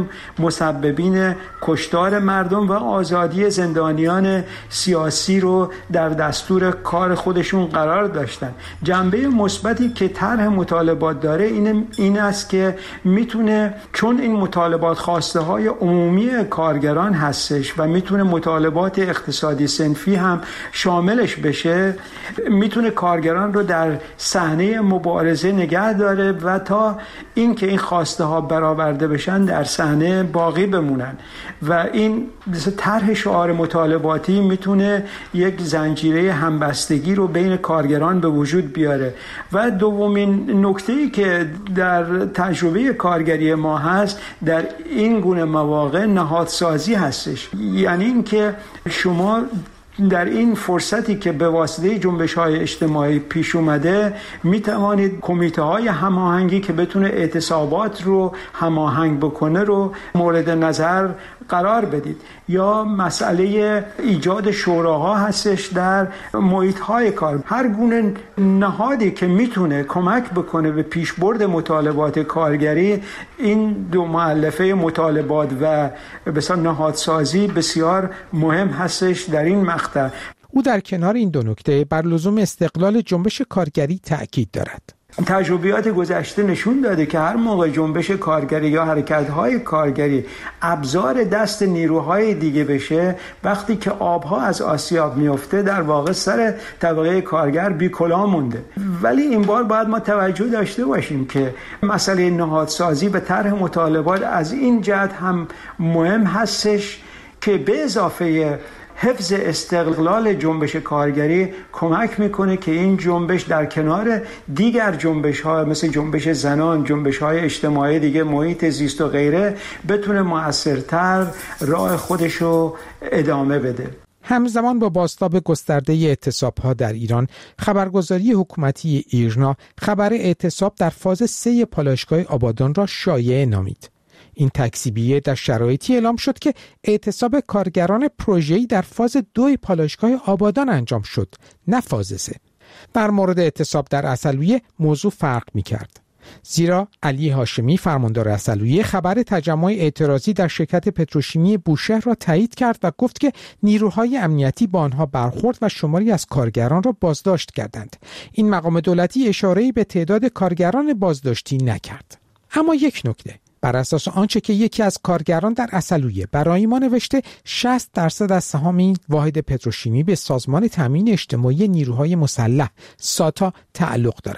مسببین کشتار مردم و آزادی زندانیان سیاسی رو در دستور کار خودشون قرار داشتن. جنبه مثبتی که طرح مطالبات داره این این است که میتونه، چون این مطالبات خواسته های عمومی کارگران هستش و میتونه مطالبات اقتصادی صنفی هم شاملش بشه، میتونه کارگران رو در صحنه مبارزه نگه داره و تا اینکه این خواسته ها برآورده بشن در صحنه باقی بمونن. و این طرح شعار مطالباتی میتونه یک زنجیره همبستگی رو بین کارگران به وجود بیاره. و دومین نکته‌ای که در تجربه کارگری ما هست در این گونه مواقع نهادسازی هستش، یعنی اینکه شما در این فرصتی که به واسطه جنبش‌های اجتماعی پیش اومده می توانید کمیته‌های هماهنگی که بتونه اعتصابات رو هماهنگ بکنه رو مورد نظر قرار بدید، یا مسئله ایجاد شوراها هستش در محیط‌های کار. هر گونه نهادی که میتونه کمک بکنه به پیشبرد مطالبات کارگری، این دو مؤلفه مطالبات و بسیار نهادسازی بسیار مهم هستش در این مقطع. او در کنار این دو نکته بر لزوم استقلال جنبش کارگری تأکید دارد. تجربیات گذشته نشون داده که هر موقع جنبش کارگری یا حرکت‌های کارگری ابزار دست نیروهای دیگه بشه، وقتی که آبها از آسیاب میفته در واقع سر طبقه کارگر بی‌کلاه مونده. ولی این بار باید ما توجه داشته باشیم که مسئله نهادسازی و طرح مطالبات از این جهت هم مهم هستش که به اضافه حفظ استقلال جنبش کارگری کمک میکنه که این جنبش در کنار دیگر جنبش ها مثل جنبش زنان، جنبش های اجتماعی دیگه، محیط زیست و غیره بتونه مؤثرتر راه خودشو ادامه بده. همزمان با بازتاب گسترده اعتصاب‌ها در ایران، خبرگزاری حکومتی ایرنا خبر اعتصاب در فاز سه پالایشگاه آبادان را شایعه نامید. این تکذیبیه در شرایطی اعلام شد که اعتصاب کارگران پروژه‌ای در فاز دو پالایشگاه آبادان انجام شد، نه فاز سه. در مورد اعتصاب در عسلویه موضوع فرق می‌کرد. زیرا علی هاشمی فرماندار عسلویه خبر تجمع اعتراضی در شرکت پتروشیمی بوشهر را تایید کرد و گفت که نیروهای امنیتی با آنها برخورد و شماری از کارگران را بازداشت کردند. این مقام دولتی اشاره‌ای به تعداد کارگران بازداشتی نکرد. اما یک نکته: بر اساس آنچه که یکی از کارگران در عسلویه برای ما نوشته، شصت درصد از سهام این واحد پتروشیمی به سازمان تامین اجتماعی نیروهای مسلح ساتا تعلق دارد.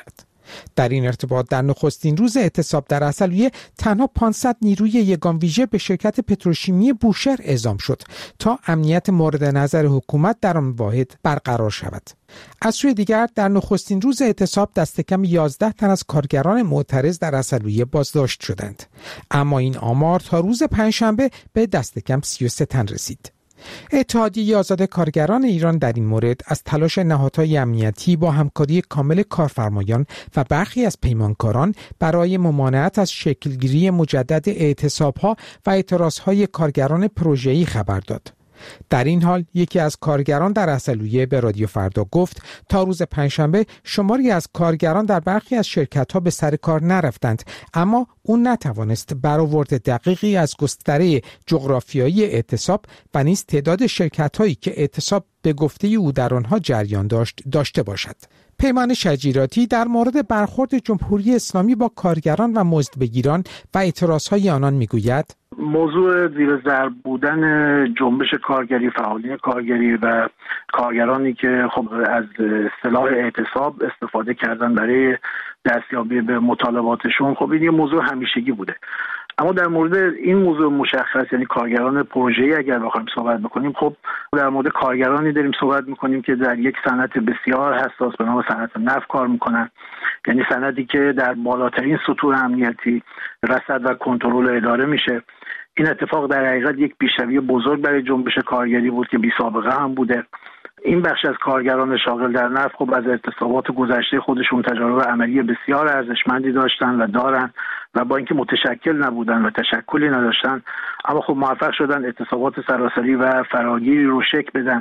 در این ارتباط در نخستین روز اعتصاب در عسلویه تنها پانصد نیروی یگان ویژه به شرکت پتروشیمی بوشهر اعزام شد تا امنیت مورد نظر حکومت در آن واحد برقرار شود. از سوی دیگر در نخستین روز اعتصاب دست کم یازده تن از کارگران معترض در عسلویه بازداشت شدند، اما این آمار تا روز پنجشنبه به دست کم سی و سه تن رسید. اتحادیه آزاد کارگران ایران در این مورد از تلاش نهادهای امنیتی با همکاری کامل کارفرمایان و برخی از پیمانکاران برای ممانعت از شکلگیری مجدد اعتصابها و اعتراضهای کارگران پروژه‌ای خبر داد. در این حال یکی از کارگران در عسلویه به رادیو فردا گفت تا روز پنجشنبه شماری از کارگران در برخی از شرکت‌ها به سر کار نرفتند، اما اون نتوانست برآورد دقیقی از گستره جغرافیایی اعتصاب و نیز تعداد شرکت‌هایی که اعتصاب به گفته او در آنها جریان داشت داشته باشد. پیمان شجیراتی در مورد برخورد جمهوری اسلامی با کارگران و مزدبگیران و اعتراضهای آنان میگوید: موضوع زیر ضرب بودن جنبش کارگری، فعالین کارگری و کارگرانی که خب از اصطلاح اعتصاب استفاده کردن برای دستیابی به مطالباتشون، خب این یه موضوع همیشگی بوده. اما در مورد این موضوع مشخص، یعنی کارگران پروژه‌ای اگر بخوایم صحبت بکنیم، خب در مورد کارگرانی داریم صحبت می‌کنیم که در یک صنعت بسیار حساس به نام صنعت نفت کار می‌کنن، یعنی صنعتی که در بالاترین سطوح امنیتی رصد و کنترل اداره میشه. این اتفاق در حقیقت یک پیشروی بزرگ برای جنبش کارگری بود که بی سابقه هم بوده. این بخش از کارگران شاغل در نفت خب از اعتصابات گذشته خودشون تجارب عملی بسیار ارزشمندی داشتن و دارن و با اینکه متشکل نبودن و تشکلی نداشتن، اما خب موفق شدن اعتصابات سراسری و فراگیری رو شکل بدن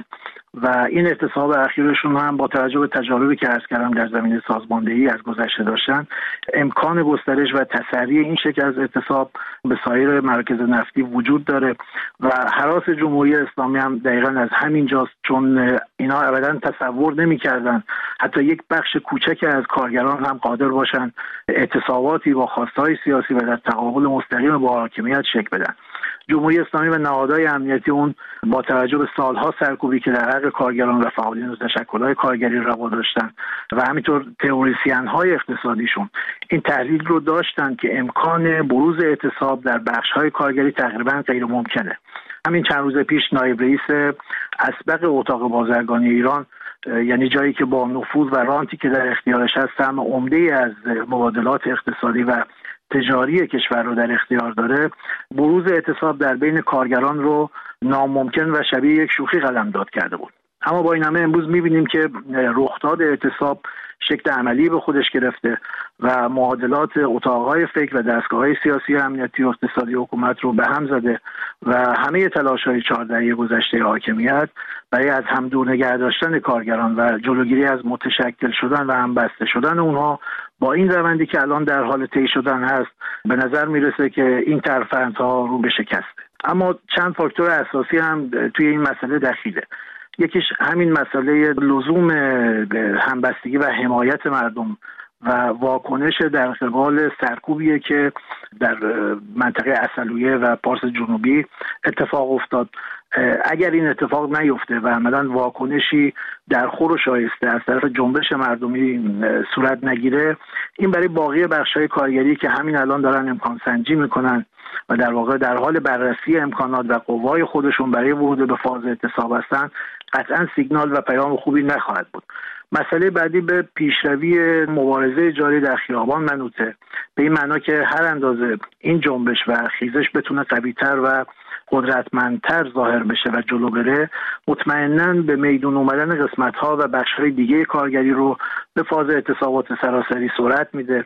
و این اعتصاب اخیرشون هم با توجه به تجاربی که عرض کردم در زمینه سازماندهی از گذشته داشتن، امکان گسترش و تسری این شکل از اعتصاب به سایر مراکز نفتی وجود داره و هراس جمهوری اسلامی هم دقیقاً از همین جاست، چون اینا ابداً تصور نمی‌کردن حتی یک بخش کوچک از کارگران هم قادر باشن اعتصاباتی با خواستهای سیاسی و در تقابل مستقیم با حاکمیت شکل بدن. جمهوری اسلامی و نهادهای امنیتی اون با توجه به سالها سرکوبی که در حق کارگران و فعالین و تشکل‌های کارگری روا داشتن و همینطور تئوریسین‌های اقتصادیشون این تحلیل رو داشتن که امکان بروز اعتصاب در بخش‌های کارگری تقریباً غیر ممکنه. همین چند روز پیش نایب رئیس اسبق اتاق بازرگانی ایران، یعنی جایی که با نفوذ و رانتی که در اختیارش هست سهم عمده‌ای از مبادلات اقتصادی و تجاری کشور رو در اختیار داره، بروز اعتصاب در بین کارگران رو ناممکن و شبیه یک شوخی قلمداد کرده بود. اما با این همه امروز می‌بینیم که رخداد اعتصاب شکل عملی به خودش گرفته و معادلات اتاق‌های فکر و دستگاه‌های سیاسی، امنیتی و اقتصادی حکومت رو به هم زده و همه تلاش‌های چهار دهه گذشته حاکمیت برای از هم دور نگه داشتن کارگران و جلوگیری از متشکل شدن و همبسته شدن اونها با این روندی که الان در حال طی شدن هست، به نظر میرسه که این ترفندها رو به شکسته. اما چند فاکتور اساسی هم توی این مسئله دخیله. یکیش همین مسئله لزوم همبستگی و حمایت مردم و واکنش در قبال سرکوبیه که در منطقه عسلویه و پارس جنوبی اتفاق افتاد. اگر این اتفاق نیفته و عملاً واکنشی در خور و شایسته از طرف جنبش مردمی صورت نگیره، این برای باقی بخش‌های کارگری که همین الان دارن امکان سنجی میکنن و در واقع در حال بررسی امکانات و قوای خودشون برای ورود به فاز اعتصاب هستن، قطعاً سیگنال و پیام خوبی نخواهد بود. مسئله بعدی به پیشروی مبارزه جاری در خیابان منوطه، به این معنا که هر اندازه این جنبش و خیزش بتونه قوی‌تر و قدرتمندتر ظاهر بشه و جلو بره، مطمئناً به میدون اومدن قسمت‌ها و بخش‌های دیگه کارگری رو به فاز اعتصابات سراسری سرعت میده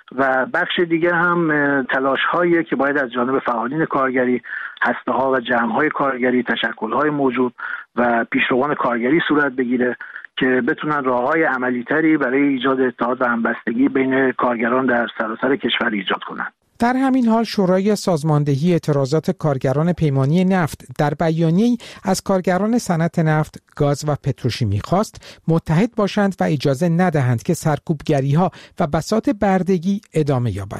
و بخش دیگه هم تلاش‌هایی که باید از جانب فعالین کارگری، هسته‌ها و جمع‌های کارگری، تشکل‌های موجود و پیشروان کارگری صورت بگیره که بتونن راه‌های عملی‌تری برای ایجاد اتحاد و همبستگی بین کارگران در سراسر کشور ایجاد کنند. در همین حال شورای سازماندهی اعتراضات کارگران پیمانی نفت در بیانیه‌ای از کارگران صنعت نفت، گاز و پتروشیمی خواست متحد باشند و اجازه ندهند که سرکوبگری‌ها و بساط بردگی ادامه یابد.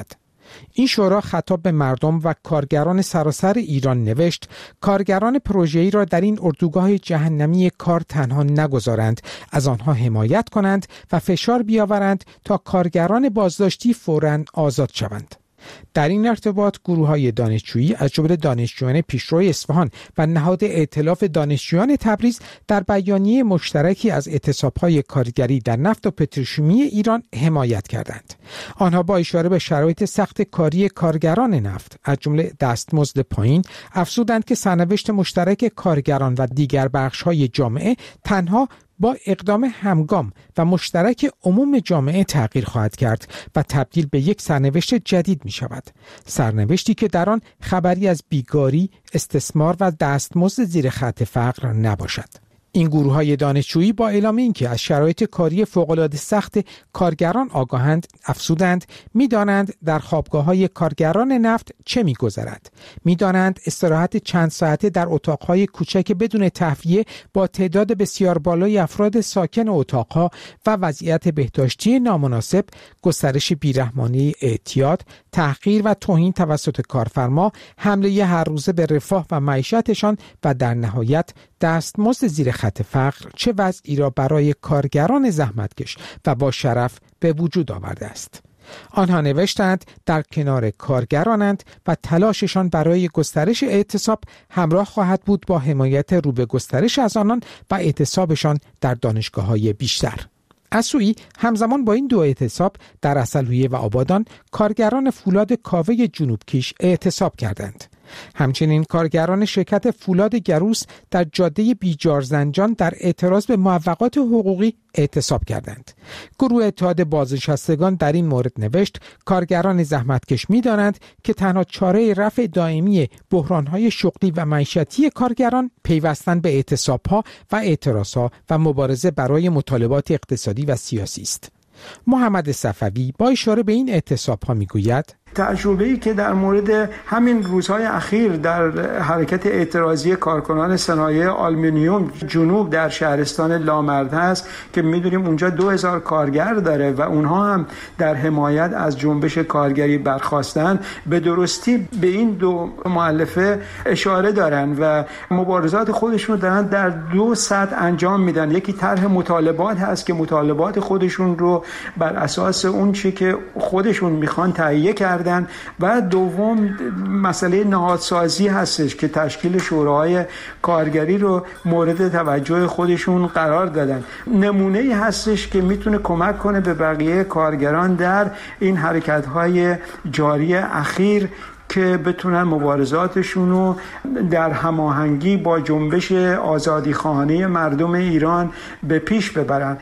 این شورا خطاب به مردم و کارگران سراسر ایران نوشت کارگران پروژه‌ای را در این اردوگاه جهنمی کار تنها نگذارند، از آنها حمایت کنند و فشار بیاورند تا کارگران بازداشتی فوراً آزاد شوند. در این ارتباط گروه‌های دانشجویی از جمله دانشجویان پیشرو اصفهان و نهاد ائتلاف دانشجویان تبریز در بیانیه مشترکی از اعتصاب‌های کارگری در نفت و پتروشیمی ایران حمایت کردند. آنها با اشاره به شرایط سخت کاری کارگران نفت از جمله دستمزد پایین افزودند که سرنوشت مشترک کارگران و دیگر بخش‌های جامعه تنها با اقدام همگام و مشترک عموم جامعه تغییر خواهد کرد و تبدیل به یک سرنوشت جدید می شود. سرنوشتی که در آن خبری از بیگاری، استثمار و دستمزد زیر خط فقر نباشد. این گروه‌های دانشجویی با اعلام اینکه از شرایط کاری فوق‌العاده سخت کارگران آگاهند، افزودند می‌دانند در خوابگاه‌های کارگران نفت چه می‌گذرد. می‌دانند استراحت چند ساعته در اتاق‌های کوچک بدون تهویه با تعداد بسیار بالای افراد ساکن اتاق‌ها و وضعیت بهداشتی نامناسب، گسترش بیرحمانه اعتیاد، تحقیر و توهین توسط کارفرما، حمله هر روزه به رفاه و معیشتشان و در نهایت دستمزد زیر خط فقر چه وضعی را برای کارگران زحمتکش و با شرف به وجود آورده است. آنها نوشتند در کنار کارگرانند و تلاششان برای گسترش اعتصاب همراه خواهد بود با حمایت رو به گسترش از آنان و اعتصابشان در دانشگاه‌های بیشتر. از سوی همزمان با این دو اعتصاب در اصلویه و آبادان کارگران فولاد کاوه جنوبکیش اعتصاب کردند. همچنین کارگران شرکت فولاد گروس در جاده بیجارزنجان در اعتراض به موافقات حقوقی اعتصاب کردند. گروه اتحاد بازنشستگان در این مورد نوشت کارگران زحمتکش می‌دانند که تنها چاره رفع دائمی بحران‌های شغلی و معیشتی کارگران پیوستن به اعتصاب‌ها و اعتراض‌ها و مبارزه برای مطالبات اقتصادی و سیاسی است. محمد صفوی با اشاره به این اعتصاب‌ها می‌گوید تجربه‌ای که در مورد همین روزهای اخیر در حرکت اعتراضی کارکنان صنایع آلومینیوم جنوب در شهرستان لامرد هست که می‌دونیم اونجا دو هزار کارگر داره و اونها هم در حمایت از جنبش کارگری برخاستن، به درستی به این دو مؤلفه اشاره دارن و مبارزات خودشون دارن در دو سطح انجام میدن. یکی طرح مطالبات هست که مطالبات خودشون رو بر اساس اون چی که خودشون میخوان تهیه کردن و دوم مسئله نهادسازی هستش که تشکیل شوراهای کارگری رو مورد توجه خودشون قرار دادن. نمونه‌ای هستش که میتونه کمک کنه به بقیه کارگران در این حرکت‌های جاری اخیر که بتونن مبارزاتشون رو در هماهنگی با جنبش آزادیخواهانه مردم ایران به پیش ببرن.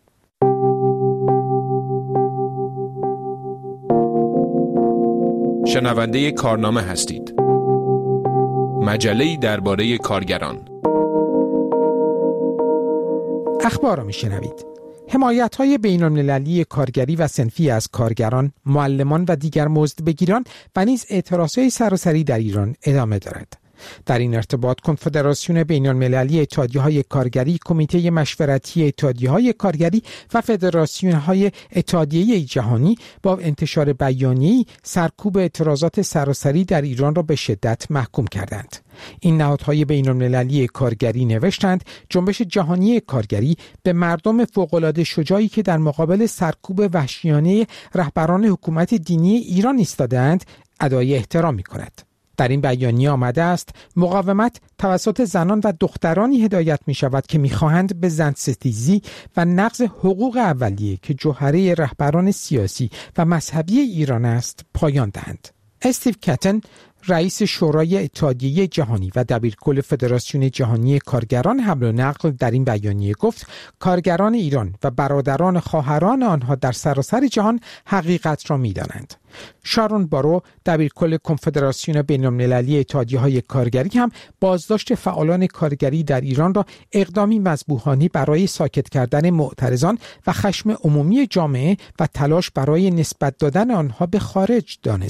شنونده کارنامه هستید. مجله‌ای درباره کارگران. اخبار را میشنوید. حمایت‌های بین‌المللی کارگری و صنفی از کارگران، معلمان و دیگر مزدبگیران و نیز اعتراضهای سراسری در ایران ادامه دارد. در این ارتباط کنفدراسیون بین‌المللی اتحادیه‌های کارگری، کمیته مشورتی اتحادیه‌های کارگری و فدراسیون‌های اتحادیه جهانی با انتشار بیانیه‌ای سرکوب اعتراضات سراسری در ایران را به شدت محکوم کردند. این نهادهای بین‌المللی کارگری نوشتند جنبش جهانی کارگری به مردم فوق‌العاده شجاعی که در مقابل سرکوب وحشیانه رهبران حکومت دینی ایران ایستاده‌اند ادای احترام می‌کند. در این بیانیه آمده است مقاومت توسط زنان و دخترانی هدایت می شود که می خواهند به زن ستیزی و نقض حقوق اولیه که جوهره رهبران سیاسی و مذهبی ایران است پایان دهند. استیو کتن رئیس شورای اتحادیه جهانی و دبیرکل فدراسیون جهانی کارگران حمل و نقل در این بیانیه گفت کارگران ایران و برادران خواهران آنها در سراسر جهان حقیقت را می‌دانند. شارون بارو دبیرکل کنفدراسیون بین‌المللی اتحادیه‌های کارگری هم بازداشت فعالان کارگری در ایران را اقدامی مذبوحانه برای ساکت کردن معترضان و خشم عمومی جامعه و تلاش برای نسبت دادن آنها به خارج دانست.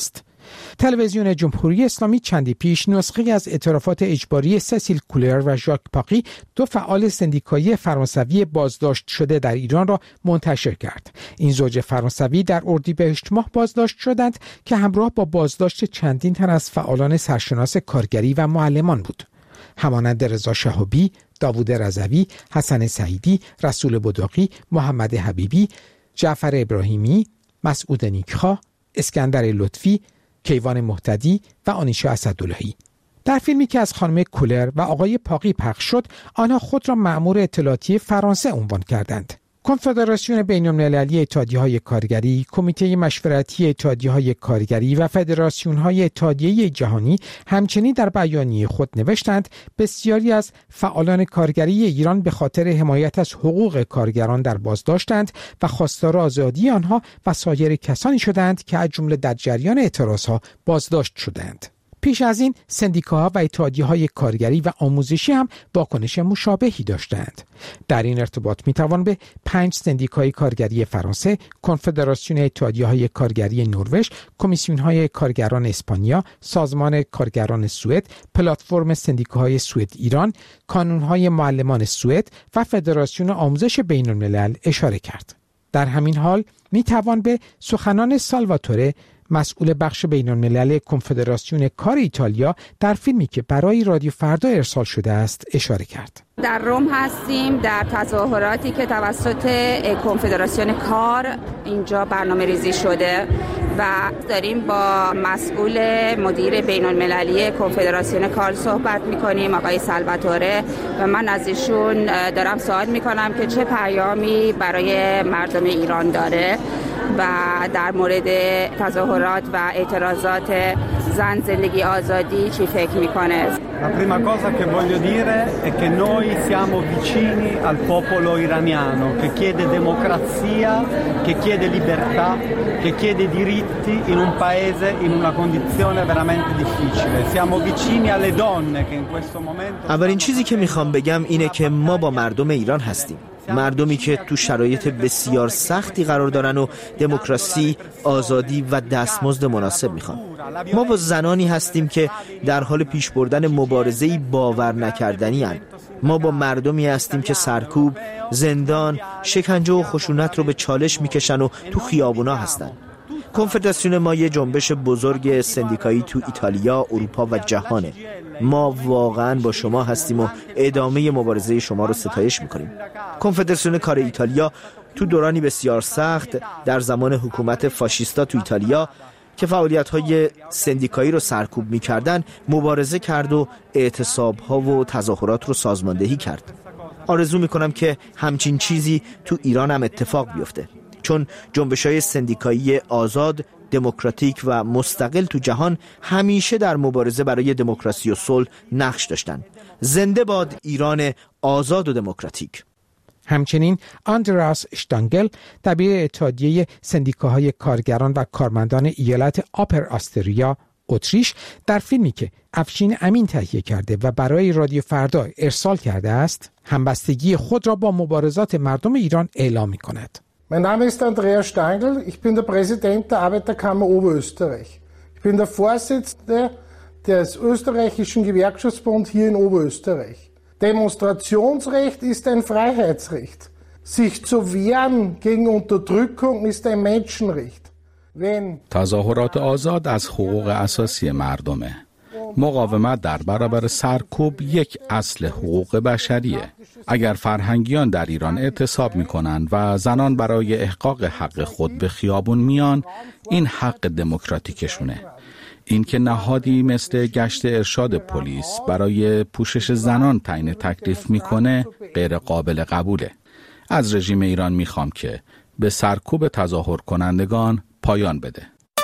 تلویزیون جمهوری اسلامی چندی پیش نسخه از اعترافات اجباری سسیل کولر و ژاک پاقی، دو فعال سندیکایی فرانسوی بازداشت شده در ایران را منتشر کرد. این زوج فرانسوی در اردیبهشت ماه بازداشت شدند که همراه با بازداشت چندین تن از فعالان سرشناس کارگری و معلمان بود. همانند رضا شهابی، داوود رضوی، حسن سعیدی، رسول بداقی، محمد حبیبی، جعفر ابراهیمی، مسعود نیکخواه، اسکندر لطفی، کیوان مهتدی و آنیشا اسداللهی. در فیلمی که از خانم کولر و آقای پاقی پخش شد، آنها خود را مأمور اطلاعاتی فرانسه عنوان کردند. کنفدراسیون بین‌المللی اتحادیه‌های کارگری، کمیته مشورتی اتحادیه‌های کارگری و فدراسیون‌های اتحادیه جهانی همچنین در بیانیه خود نوشتند بسیاری از فعالان کارگری ایران به خاطر حمایت از حقوق کارگران در بازداشتند و خواستار آزادی آنها و سایر کسانی شدند که از جمله در جریان اعتراضها بازداشت شدند. پیش از این سندیکاها و اتحادیه‌های کارگری و آموزشی هم واکنش مشابهی داشتند. در این ارتباط میتوان به پنج سندیکای کارگری فرانسه، کنفدراسیون اتحادیه‌های کارگری نروژ، کمیسیون‌های کارگران اسپانیا، سازمان کارگران سوئد، پلتفرم سندیکاهای سوئد ایران، کانون‌های معلمان سوئد و فدراسیون آموزش بین‌الملل اشاره کرد. در همین حال میتوان به سخنان سالواتوره، مسئول بخش بین‌الملل کنفدراسیون کار ایتالیا، در فیلمی که برای رادیو فردا ارسال شده است اشاره کرد. در روم هستیم در تظاهراتی که توسط کنفدراسیون کار اینجا برنامه ریزی شده و داریم با مسئول مدیر بین‌المللی کنفدراسیون کار صحبت می‌کنیم، آقای سالواتوره، و من از ایشون دارم سوال می‌کنم که چه پیامی برای مردم ایران داره و در مورد تظاهرات و اعتراضات زن، زندگی، آزادی چی فکر میکنه. La prima cosa che voglio dire è che noi siamo vicini al popolo iraniano che chiede democrazia, che chiede libertà, che chiede diritti in un paese in una condizione veramente difficile. Siamo vicini alle donne che in questo momento. اولین چیزی که میخوام بگم اینه که ما با مردم ایران هستیم. مردمی که تو شرایط بسیار سختی قرار دارن و دموکراسی، آزادی و دستمزد مناسب میخوان. ما با زنانی هستیم که در حال پیش بردن مبارزه‌ای باور نکردنی هستند. ما با مردمی هستیم که سرکوب، زندان، شکنجه و خشونت رو به چالش میکشن و تو خیابونا هستن. کنفدراسیون ما یه جنبش بزرگ سندیکایی تو ایتالیا، اروپا و جهانه. ما واقعا با شما هستیم و ادامه مبارزه شما رو ستایش میکنیم. کنفدراسیون کار ایتالیا تو دورانی بسیار سخت در زمان حکومت فاشیستا تو ایتالیا که فعالیت‌های سندیکایی رو سرکوب می‌کردن مبارزه کرد و اعتصاب‌ها و تظاهرات رو سازماندهی کرد. آرزو می‌کنم که همچین چیزی تو ایران هم اتفاق بیفته، چون جنبش‌های سندیکایی آزاد، دموکراتیک و مستقل تو جهان همیشه در مبارزه برای دموکراسی و صلح نقش داشتن. زنده باد ایران آزاد و دموکراتیک. همچنین آندراس شتانگل، دبیر اتحادیه سندیکاهای کارگران و کارمندان ایالت آپر آستریا، اتریش، در فیلمی که افشین امین تهیه کرده و برای رادیو فردا ارسال کرده است، همبستگی خود را با مبارزات مردم ایران اعلام می‌کند. Mein Name ist Andreas Stangl, ich bin der Präsident der Arbeiterkammer Oberösterreich. Ich bin der Vorsitzende des österreichischen Gewerkschaftsbund hier in Oberösterreich. Demonstrationsrecht ist ein Freiheitsrecht. Sich zu wehren gegen Unterdrückung ist ein Menschenrecht. Wenn تظاهرات آزاد از حقوق اساسی مردمه. مقاومت در برابر سرکوب یک اصل حقوق بشریه. اگر فرهنگیان در ایران اعتصاب میکنن و زنان برای احقاق حق خود به خیابون میان، این حق دموکراتیکشونه. این که نهادی مثل گشت ارشاد پلیس برای پوشش زنان تعیین تکلیف میکنه غیر قابل قبوله. از رژیم ایران میخوام که به سرکوب تظاهر کنندگان پایان بده.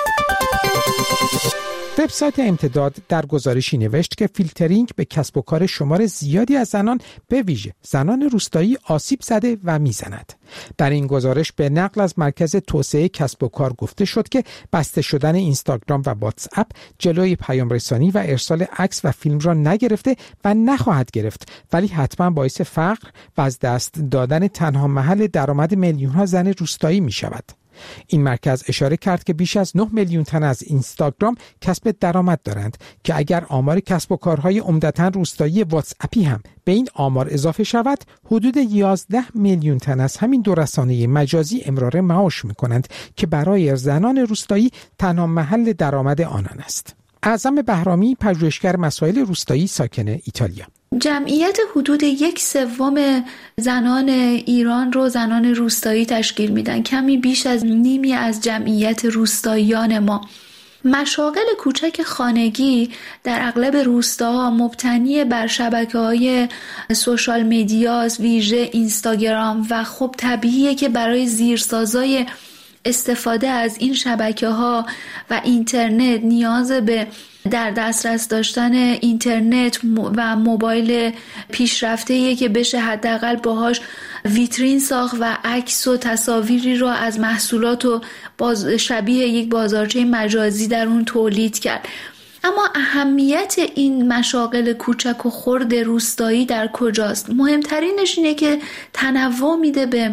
وبسایت امتداد در گزارشی نوشت که فیلترینگ به کسب و کار شمار زیادی از زنان، به ویژه زنان روستایی، آسیب زده و میزند. در این گزارش به نقل از مرکز توسعه کسب و کار گفته شد که بسته شدن اینستاگرام و واتس اپ جلوی پیام رسانی و ارسال عکس و فیلم را نگرفته و نخواهد گرفت، ولی حتما باعث فقر و از دست دادن تنها محل درآمد میلیون ها زن روستایی می شود. این مرکز اشاره کرد که بیش از نه میلیون تن از اینستاگرام کسب درآمد دارند که اگر آمار کسب و کارهای عمدتاً روستایی واتس اپی هم به این آمار اضافه شود، حدود یازده میلیون تن از همین دو رسانه مجازی امرار معاش می‌کنند که برای زنان روستایی تنها محل درآمد آنان است. اعظم بهرامی، پژوهشگر مسائل روستایی ساکن ایتالیا: جمعیت حدود یک سوم زنان ایران رو زنان روستایی تشکیل میدن، کمی بیش از نیمی از جمعیت روستاییان ما. مشاغل کوچک خانگی در اغلب روستاها مبتنی بر شبکه‌های سوشال مدیاست، ویژه اینستاگرام، و خب طبیعیه که برای زیرسازای استفاده از این شبکه‌ها و اینترنت نیاز به در دسترس داشتن اینترنت و موبایل پیشرفته‌ایه که بشه حداقل باهاش ویترین ساخت و عکس و تصاویری رو از محصولات و باز شبیه یک بازارچه مجازی در اون تولید کرد. اما اهمیت این مشاغل کوچک و خرد روستایی در کجاست؟ مهمترینش اینه که تنوع میده به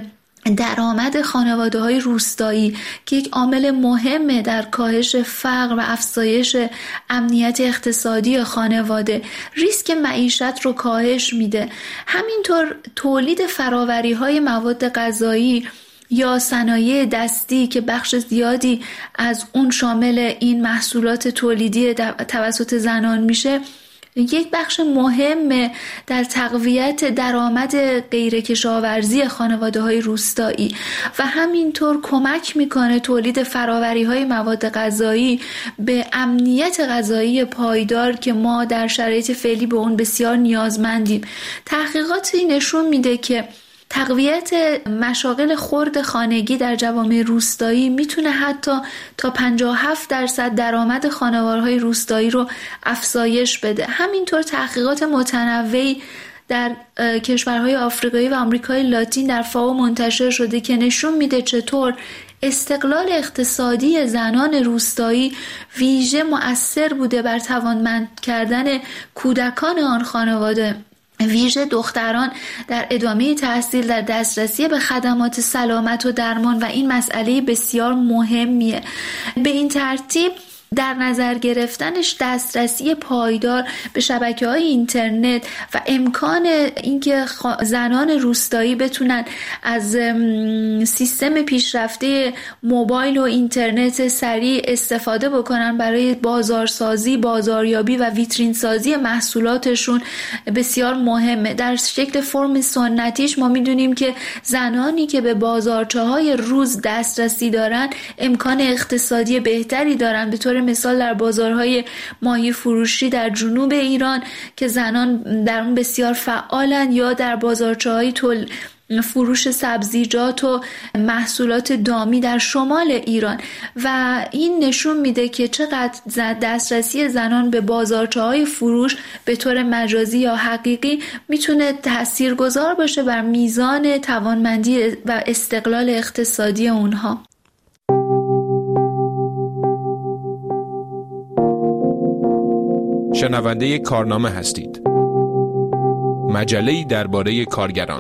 درآمد خانواده‌های روستایی که یک عامل مهمه در کاهش فقر و افزایش امنیت اقتصادی خانواده. ریسک معیشت رو کاهش میده. همینطور تولید فراوری‌های مواد غذایی یا صنایع دستی که بخش زیادی از اون شامل این محصولات تولیدی توسط زنان میشه، یک بخش مهم در تقویت درآمد غیر کشاورزی خانواده‌های روستایی و همینطور کمک میکنه تولید فراوری‌های مواد غذایی به امنیت غذایی پایدار که ما در شرایط فعلی به اون بسیار نیازمندیم. تحقیقاتی نشون میده که تقویت مشاغل خرد خانگی در جوامع روستایی میتونه حتی تا پنجاه و هفت درصد درآمد خانوارهای روستایی رو افزایش بده. همینطور تحقیقات متنوعی در کشورهای آفریقایی و آمریکای لاتین در فاو منتشر شده که نشون میده چطور استقلال اقتصادی زنان روستایی ویژه مؤثر بوده بر توانمند کردن کودکان آن خانواده، ویژه دختران در ادامه تحصیل، در دسترسی به خدمات سلامت و درمان، و این مسئله بسیار مهمیه. به این ترتیب در نظر گرفتنش دسترسی پایدار به شبکه‌های اینترنت و امکان اینکه زنان روستایی بتونن از سیستم پیشرفته موبایل و اینترنت سریع استفاده بکنن برای بازارسازی، بازاریابی و ویترین سازی محصولاتشون بسیار مهمه. در شکل فرم سنتیش ما میدونیم که زنانی که به بازارچه‌های روز دسترسی دارن امکان اقتصادی بهتری دارن. به طور مثال در بازارهای ماهی فروشی در جنوب ایران که زنان در اون بسیار فعالن، یا در بازارچه‌های تول فروش سبزیجات و محصولات دامی در شمال ایران، و این نشون میده که چقدر دسترسی زنان به بازارچه‌های فروش به طور مجازی یا حقیقی میتونه تاثیرگذار باشه بر میزان توانمندی و استقلال اقتصادی اونها. شنونده کارنامه هستید. مجله‌ای درباره کارگران.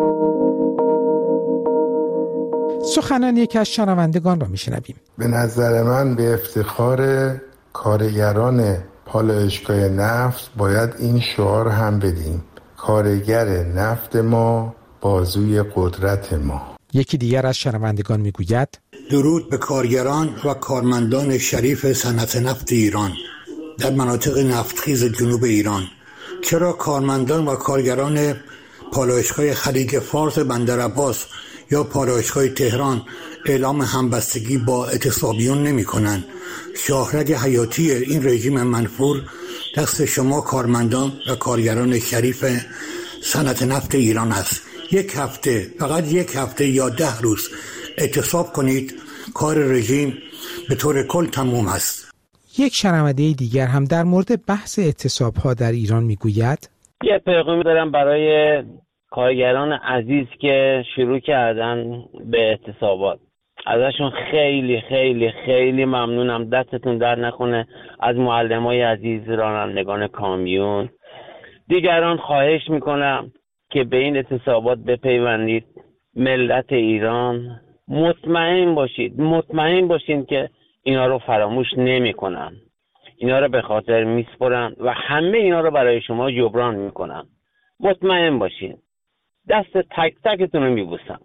سخنان یکی از شنوندگان را میشنویم. به نظر من به افتخار کارگران پالایشگاه نفت باید این شعار هم بدیم: کارگر نفت ما، بازوی قدرت ما. یکی دیگر از شنوندگان میگوید: درود به کارگران و کارمندان شریف صنعت نفت ایران در مناطق نفتخیز جنوب ایران. چرا کارمندان و کارگران پالایشگاه خلیج فارس بندر عباس یا پالایشگاه تهران اعلام همبستگی با اعتصابیون نمی کنن؟ شاهرگ حیاتی این رژیم منفور دست شما کارمندان و کارگران شریف صنعت نفت ایران است. یک هفته، فقط یک هفته یا ده روز اعتصاب کنید، کار رژیم به طور کل تموم است. یک شنونده دیگر هم در مورد بحث اعتصاب‌ها در ایران میگوید: یه پیغام دارم برای کارگران عزیز که شروع کردن به اعتصابات. ازشون خیلی خیلی خیلی ممنونم. دستتون در نکنه. از معلمای عزیز، رانندگان کامیون، دیگران خواهش میکنم که به این اعتصابات بپیوندید. ملت ایران مطمئن باشید مطمئن باشید که اینا رو فراموش نمی‌کنن، اینا رو به خاطر میسپرن و همه اینا رو برای شما جبران میکنن. مطمئن باشین. دست تک تکتون رو میبوسم.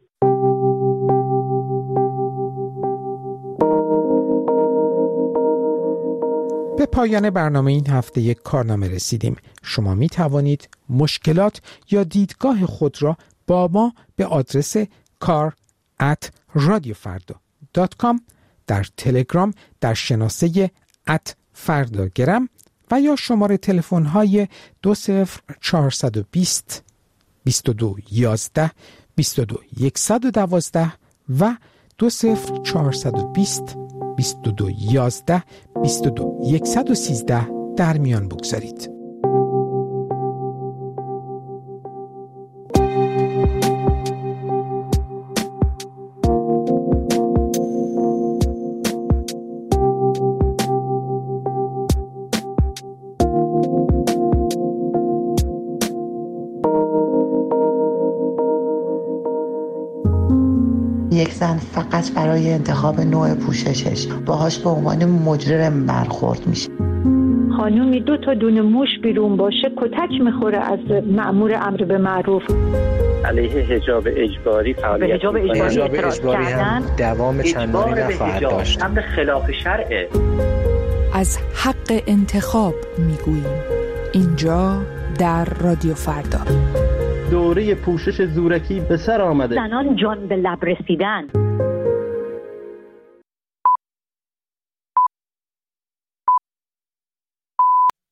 به پایان برنامه این هفته یک کارنامه رسیدیم. شما می توانید مشکلات یا دیدگاه خود را با ما به آدرس کار ات رادیو فردا دات کام، در تلگرام در شناسه ات فرداگرم و یا شماره تلفن های دو صفر چهارصد و بیست بیست و دو یازده بیست و دو صد و دوازده و دو صفر چهارصد و بیست بیست و دو یازده بیست و دو صد و سیزده در میان بگذارید. یک زن فقط برای انتخاب نوع پوششش باهاش به عنوان مجرم برخورد میشه. خانومی دو تا دونه موش بیرون باشه کتک میخوره از مأمور امر به معروف. علیه حجاب اجباری فعالیت حجاب اجباری, حجاب اجباری هم دوام چندانی نخواهد داشت. امر خلاف شرعه. از حق انتخاب میگوییم اینجا در رادیو فردا. دوره پوشش زورکی به سر آمده. زنان جان به لب رسیدن.